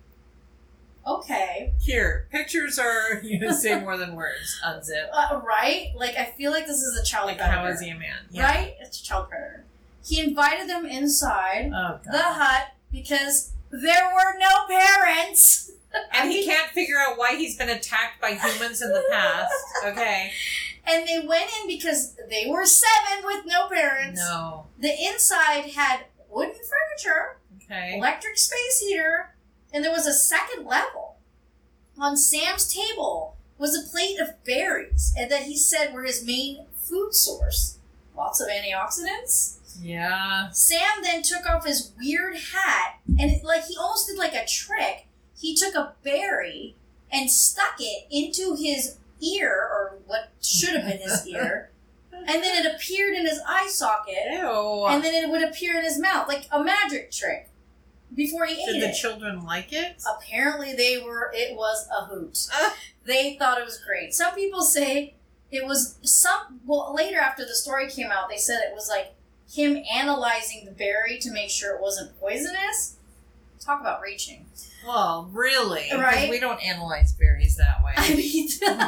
Okay. Here, pictures are, say more than words. Unzip. Right? Like, I feel like this is a child predator. How is he a man? Yeah. Right? It's a child predator. He invited them inside the hut because there were no parents. And he can't figure out why he's been attacked by humans in the past. Okay. And they went in because they were 7 with no parents. No. The inside had wooden furniture, electric space heater, and there was a second level. On Sam's table was a plate of berries, and that he said were his main food source. Lots of antioxidants. Yeah. Sam then took off his weird hat, and he almost did like a trick. He took a berry and stuck it into his ear, or what should have been his ear, and then it appeared in his eye socket. Ew. And then it would appear in his mouth, like a magic trick, before he ate it. Did the children like it? Apparently it was a hoot. They thought it was great. Some people say it was later after the story came out, they said it was like him analyzing the berry to make sure it wasn't poisonous. Talk about reaching. Well, really? Right? Because we don't analyze berries that way. I mean,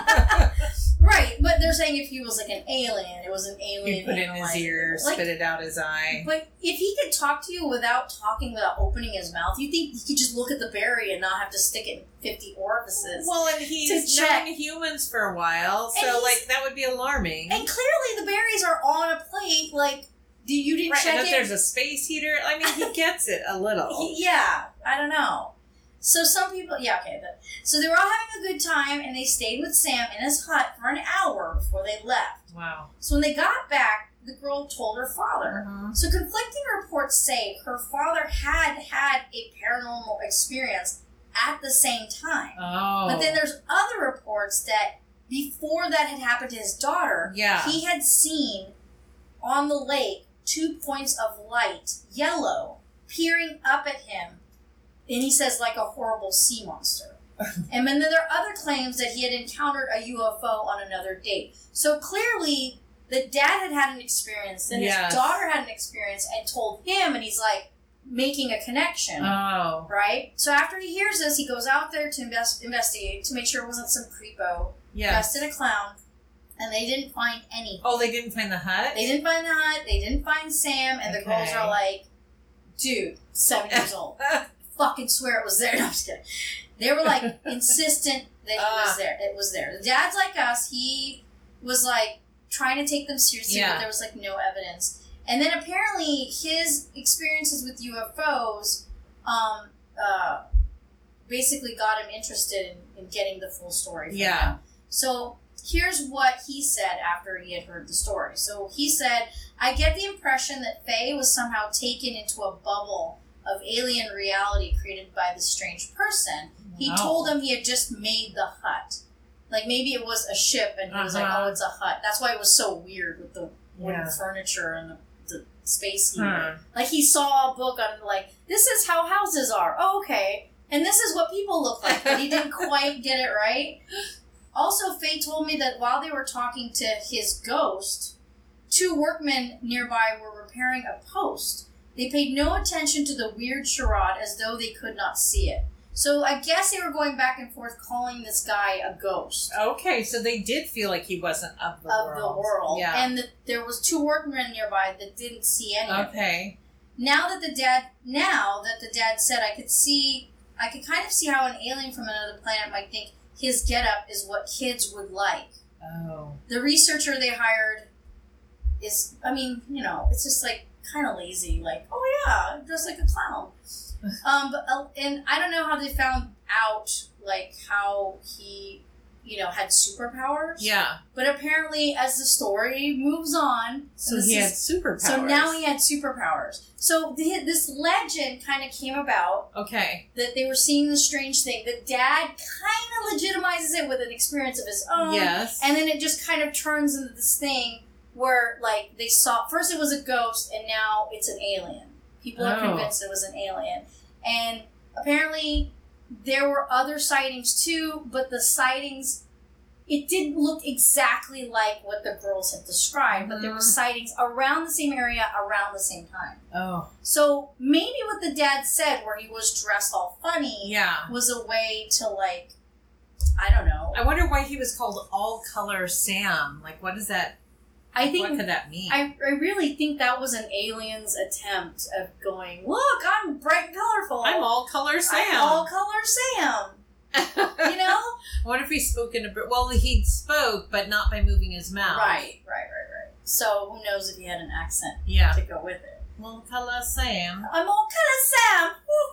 right, but they're saying if he was like an alien, it was an alien. He put it in his ear, spit it out his eye. But if he could talk to you without opening his mouth, you think he could just look at the berry and not have to stick it in 50 orifices? Well, and he's known humans for a while, so that would be alarming. And clearly the berries are on a plate, you didn't check and if there's a space heater, I mean, he gets it a little. Yeah, I don't know. So some people, so they were all having a good time, and they stayed with Sam in his hut for an hour before they left. Wow. So when they got back, the girl told her father. Uh-huh. So conflicting reports say her father had a paranormal experience at the same time. Oh. But then there's other reports that before that had happened to his daughter, he had seen on the lake 2 points of light, yellow, peering up at him. And he says, like a horrible sea monster. And then there are other claims that he had encountered a UFO on another date. So clearly, the dad had an experience, and his daughter had an experience, and told him, and he's like, making a connection. Oh. Right? So after he hears this, he goes out there to investigate, to make sure it wasn't some creepo dressed in a clown. And they didn't find anything. Oh, they didn't find the hut? They didn't find the hut. They didn't find Sam. And the girls are like, dude, 7 years old. Fucking swear it was there. No, I'm just kidding. They were like insistent that he was there. It was there. The dad's like us. He was like trying to take them seriously, but there was like no evidence. And then apparently his experiences with UFOs basically got him interested in getting the full story from them. So here's what he said after he had heard the story. So he said, I get the impression that Faye was somehow taken into a bubble of alien reality created by this strange person. He told him he had just made the hut. Like maybe it was a ship and he was like, oh, it's a hut. That's why it was so weird with the wooden furniture and the space heater. Like he saw a book on like, this is how houses are. Oh, okay. And this is what people look like. But he didn't quite get it right. Also, Faye told me that while they were talking to his ghost, 2 workmen nearby were repairing a post. They paid no attention to the weird charade as though they could not see it. So I guess they were going back and forth calling this guy a ghost. Okay, so they did feel like he wasn't of the world. Yeah. And there was 2 workmen nearby that didn't see any of it. Okay. Now that the dad said I could kind of see how an alien from another planet might think his getup is what kids would like. Oh. The researcher they hired is, it's just like kind of lazy. Like, oh yeah, dressed like a clown. And I don't know how they found out, like, how he, had superpowers. Yeah. But apparently, as the story moves on... So he had superpowers. So now he had superpowers. So this legend kind of came about. Okay. That they were seeing this strange thing. The dad kind of legitimizes it with an experience of his own. Yes. And then it just kind of turns into this thing where, like, they saw... First it was a ghost, and now it's an alien. People are convinced it was an alien. And apparently there were other sightings too, but the sightings it didn't look exactly like what the girls had described, but there were sightings around the same area around the same time. Oh. So maybe what the dad said, where he was dressed all funny, was a way to, like, I don't know. I wonder why he was called All Color Sam. Like, what is that? I think, what could that mean? I really think that was an alien's attempt of going, look, I'm bright and colorful. I'm All Color Sam. I'm All Color Sam. You know? What if he spoke in a... Well, he spoke, but not by moving his mouth. Right. So, who knows if he had an accent to go with it. All Color Sam. I'm All Color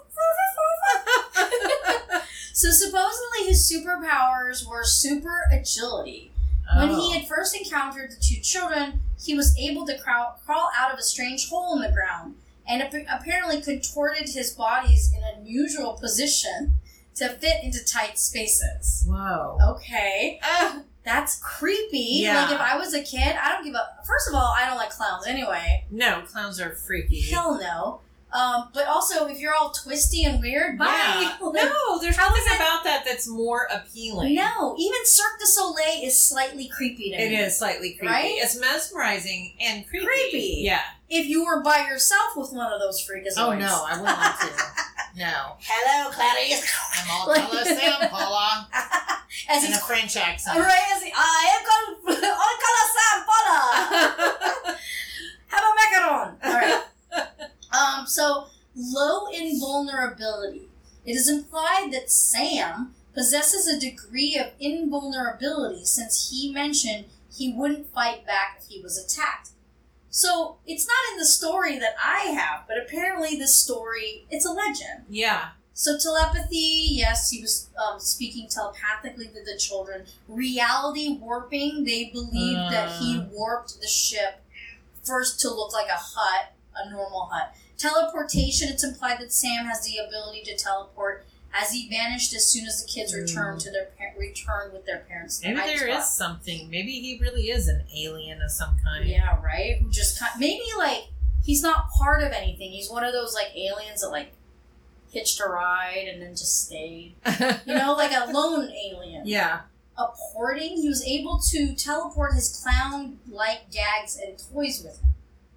Sam. So, supposedly his superpowers were super agility. When he had first encountered the two children, he was able to crawl out of a strange hole in the ground and apparently contorted his bodies in an unusual position to fit into tight spaces. Whoa. Okay. That's creepy. Yeah. Like, if I was a kid, I don't give a... First of all, I don't like clowns anyway. No, clowns are freaky. Hell no. But also, if you're all twisty and weird, bye. Yeah. No, there's nothing about that that's more appealing. No, even Cirque du Soleil is slightly creepy to me. It is slightly creepy. Right? It's mesmerizing and creepy. Yeah. If you were by yourself with one of those freakazoids. Oh, no, I wouldn't want to. No. Hello, Clarice. I'm All Color Sam, Paula. In a French accent. Right, I am All Color Sam, Paula. Have a macaron. All right. So, low invulnerability. It is implied that Sam possesses a degree of invulnerability since he mentioned he wouldn't fight back if he was attacked. So, it's not in the story that I have, but apparently this story, it's a legend. Yeah. So, telepathy, yes, he was speaking telepathically to the children. Reality warping, they believed that he warped the ship first to look like a hut, a normal hut. Teleportation, it's implied that Sam has the ability to teleport as he vanished as soon as the kids returned with their parents. Maybe there is something. Maybe he really is an alien of some kind. Yeah, right? Who just maybe, like, he's not part of anything. He's one of those, like, aliens that, like, hitched a ride and then just stayed. You know, like a lone alien. Yeah. Apporting, he was able to teleport his clown-like gags and toys with him.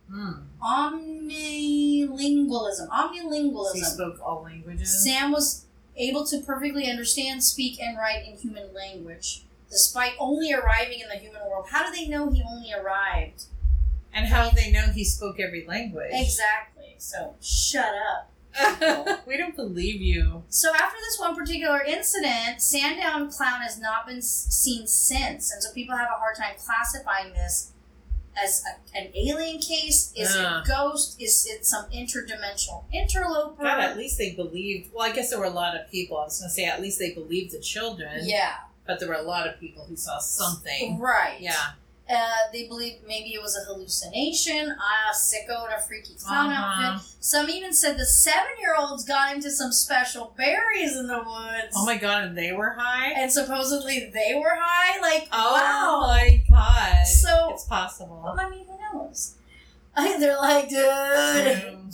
Omnilingualism. So he spoke all languages? Sam was able to perfectly understand, speak, and write in human language, despite only arriving in the human world. How do they know he only arrived? And how do they know he spoke every language? Exactly. So, shut up. We don't believe you. So after this one particular incident, Sandown Clown has not been seen since, and so people have a hard time classifying this as an alien case. Is it a ghost? Is it some interdimensional interloper? God, at least they believed. Well, I guess there were a lot of people. I was going to say, at least they believed the children. Yeah. But there were a lot of people who saw something. Right. Yeah. They believe maybe it was a hallucination, a sicko in a freaky clown outfit. Some even said the 7-year-olds got into some special berries in the woods. Oh my God, and they were high? And supposedly they were high? Like, wow. Oh my God. So, it's possible. Well, I mean, who knows? They're like, dude,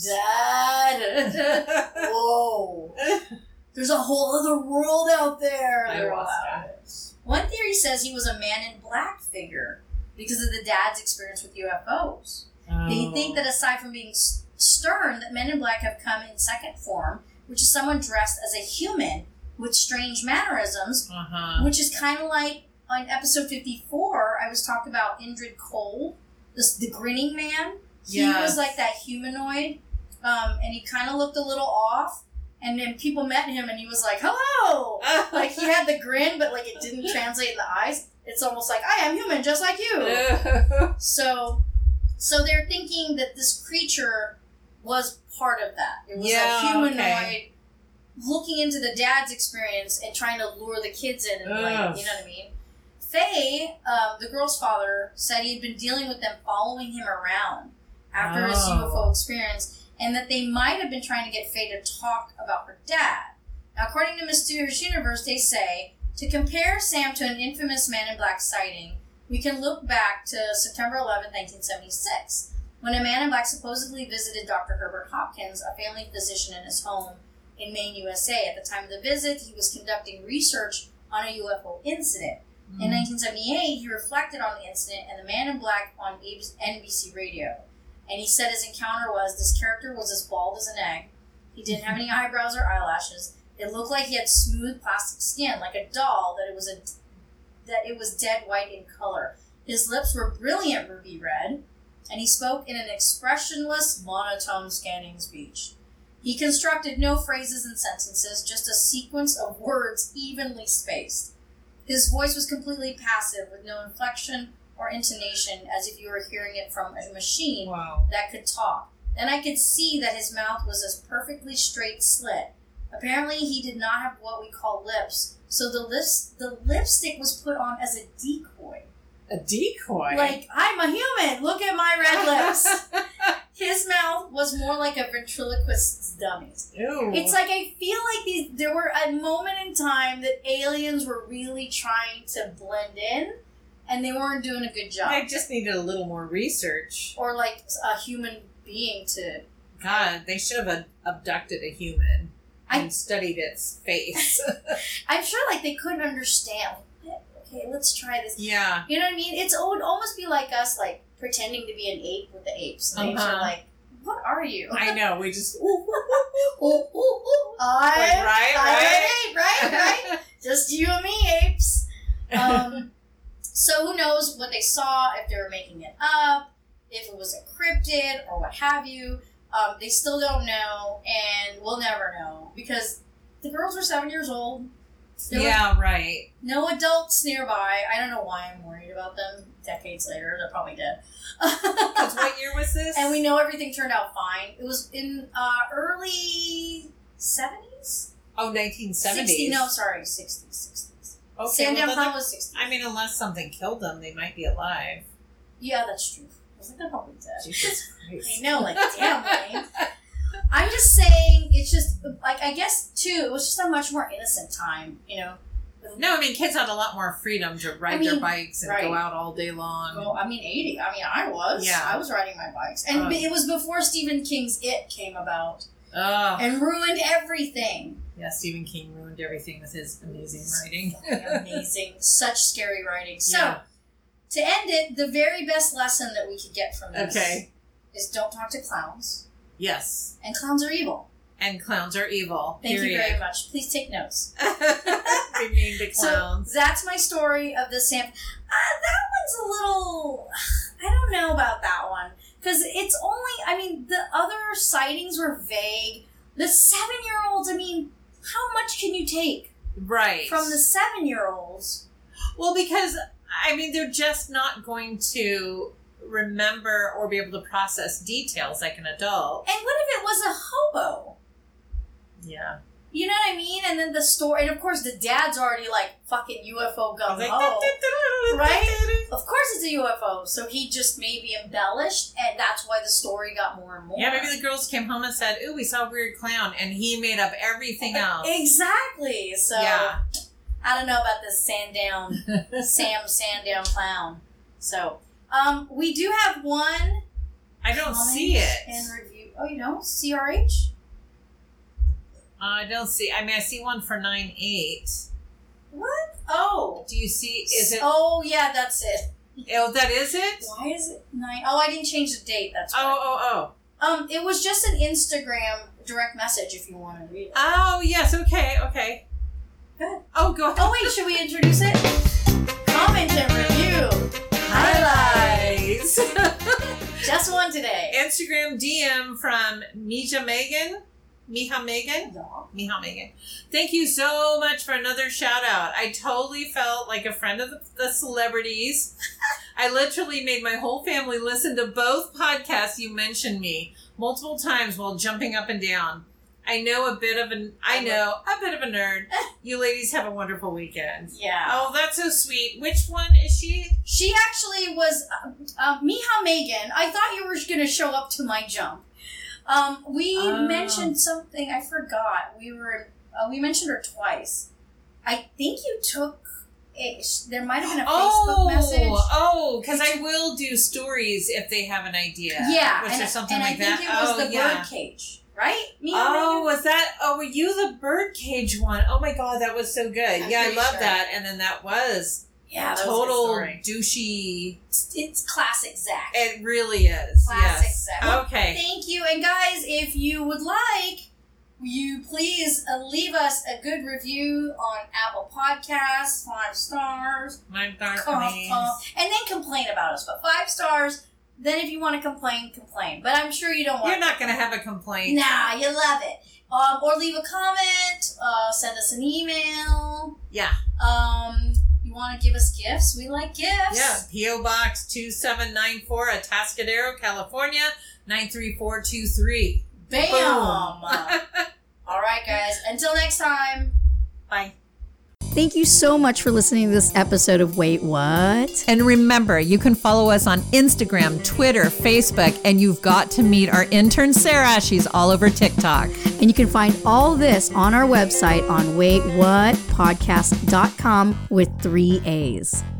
Dad. Whoa. There's a whole other world out there. One theory says he was a man in black figure because of the dad's experience with UFOs. They think that aside from being stern, that men in black have come in second form, which is someone dressed as a human with strange mannerisms, which is kind of like on episode 54, I was talking about Indrid Cold, the grinning man. He was like that humanoid, and he kind of looked a little off. And then people met him, and he was like, hello! Like, he had the grin, but, like, it didn't translate in the eyes. It's almost like, I am human, just like you. So they're thinking that this creature was part of that. It was a humanoid looking into the dad's experience and trying to lure the kids in, and, like, you know what I mean? Faye, the girl's father, said he had been dealing with them following him around after his UFO experience, and that they might have been trying to get Faye to talk about her dad. Now, according to Mysterious Universe, they say, to compare Sam to an infamous Man in Black sighting, we can look back to September 11, 1976, when a Man in Black supposedly visited Dr. Herbert Hopkins, a family physician, in his home in Maine, USA. At the time of the visit, he was conducting research on a UFO incident. In 1978, he reflected on the incident and the Man in Black on NBC Radio. And he said his encounter was, this character was as bald as an egg. He didn't have any eyebrows or eyelashes. It looked like he had smooth plastic skin, like a doll, that it was dead white in color. His lips were brilliant ruby red, and he spoke in an expressionless, monotone scanning speech. He constructed no phrases and sentences, just a sequence of words evenly spaced. His voice was completely passive, with no inflection or intonation, as if you were hearing it from a machine that could talk. Then I could see that his mouth was a perfectly straight slit. Apparently, he did not have what we call lips, so the lipstick was put on as a decoy. A decoy? Like, I'm a human! Look at my red lips! His mouth was more like a ventriloquist's dummy. Ew. It's like, I feel like there were a moment in time that aliens were really trying to blend in, and they weren't doing a good job. I just needed a little more research. Or like a human being to... God, they should have abducted a human and studied its face. I'm sure like they couldn't understand. Okay, let's try this. Yeah. You know what I mean? It would almost be like us like pretending to be an ape with the apes. And the apes are like, what are you? I know, we just... Right? Just you and me, apes. So who knows what they saw, if they were making it up, if it was a cryptid or what have you. They still don't know, and we'll never know, because the girls were 7 years old. Right. No adults nearby. I don't know why I'm worried about them. Decades later, they're probably dead. Because what year was this? And we know everything turned out fine. It was in early 70s? Oh, 1970s. 60s. Okay, Sandown Clown was 60s. I mean, unless something killed them, they might be alive. Yeah, that's true. I was like, they're probably dead. Jesus Christ. I know, like, damn, Wayne. I'm just saying, it's just, like, I guess, too, it was just a much more innocent time, you know? No, I mean, kids had a lot more freedom to ride their bikes and go out all day long. Well, I mean, I was. Yeah. I was riding my bikes. And it was before Stephen King's It came about. And ruined everything. Yeah, Stephen King ruined everything with his amazing writing. Amazing. Such scary writing. So, to end it, the very best lesson that we could get from this is don't talk to clowns. Yes. And clowns are evil. And clowns are evil. Thank you very much. Please take notes. Remain the clowns. So, that's my story of the Sam. That one's a little... I don't know about that one. Because it's only... I mean, the other sightings were vague. The 7-year-olds, I mean, how much can you take? Right. From the 7-year-olds? Well, because, I mean, they're just not going to remember or be able to process details like an adult. And what if it was a hobo? Yeah. You know what I mean? And then the story, and of course the dad's already like fucking UFO gung-ho. Right? Of course it's a UFO. So he just maybe embellished, and that's why the story got more and more. Yeah, maybe the girls came home and said, ooh, we saw a weird clown, and he made up everything else. Exactly. So, I don't know about this Sandown clown. So, we do have one. I don't see it. And review. Oh, you don't? CRH? I don't see. I mean, I see one for 9/8. What? Oh. Do you see? Is it? Oh, yeah, that's it. Oh, that is it? Why is it 9? Oh, I didn't change the date. That's right. Oh. It was just an Instagram direct message if you want to read it. Oh, yes. Okay. Good. Oh, go ahead. Oh, wait. Should we introduce it? Comment and review. Highlights. Just one today. Instagram DM from Miha Megan. Thank you so much for another shout out. I totally felt like a friend of the celebrities. I literally made my whole family listen to both podcasts you mentioned me multiple times while jumping up and down. I know a bit of a nerd. You ladies have a wonderful weekend. Yeah. Oh, that's so sweet. Which one is she? She actually was Miha Megan. I thought you were going to show up to my jump. We mentioned something. I forgot. We mentioned her twice. I think you took there might have been a Facebook message. Oh, because I will do stories if they have an idea. Yeah. Was there something like that? I think it was the birdcage. Right? Was that? Oh, were you the birdcage one? Oh my God, that was so good. Yeah, I love that. And then that was Yeah, that total was a good story. douchey. It's classic Zach. It really is. Classic yes. Zach. Okay. Thank you. And guys, if you would like, you please leave us a good review on Apple Podcasts, 5 stars. 5 stars, please. And then complain about us. But 5 stars, then if you want to complain. But I'm sure you don't want to. You're not going to have a complaint. Nah, you love it. Or leave a comment, send us an email. Yeah. You want to give us gifts? We like gifts. Yeah. P.O. Box 2794, Atascadero, California, 93423. Bam! All right, guys. Until next time. Bye. Thank you so much for listening to this episode of Wait What? And remember, you can follow us on Instagram, Twitter, Facebook, and you've got to meet our intern, Sarah. She's all over TikTok. And you can find all this on our website on waitwhatpodcast.com with 3 A's.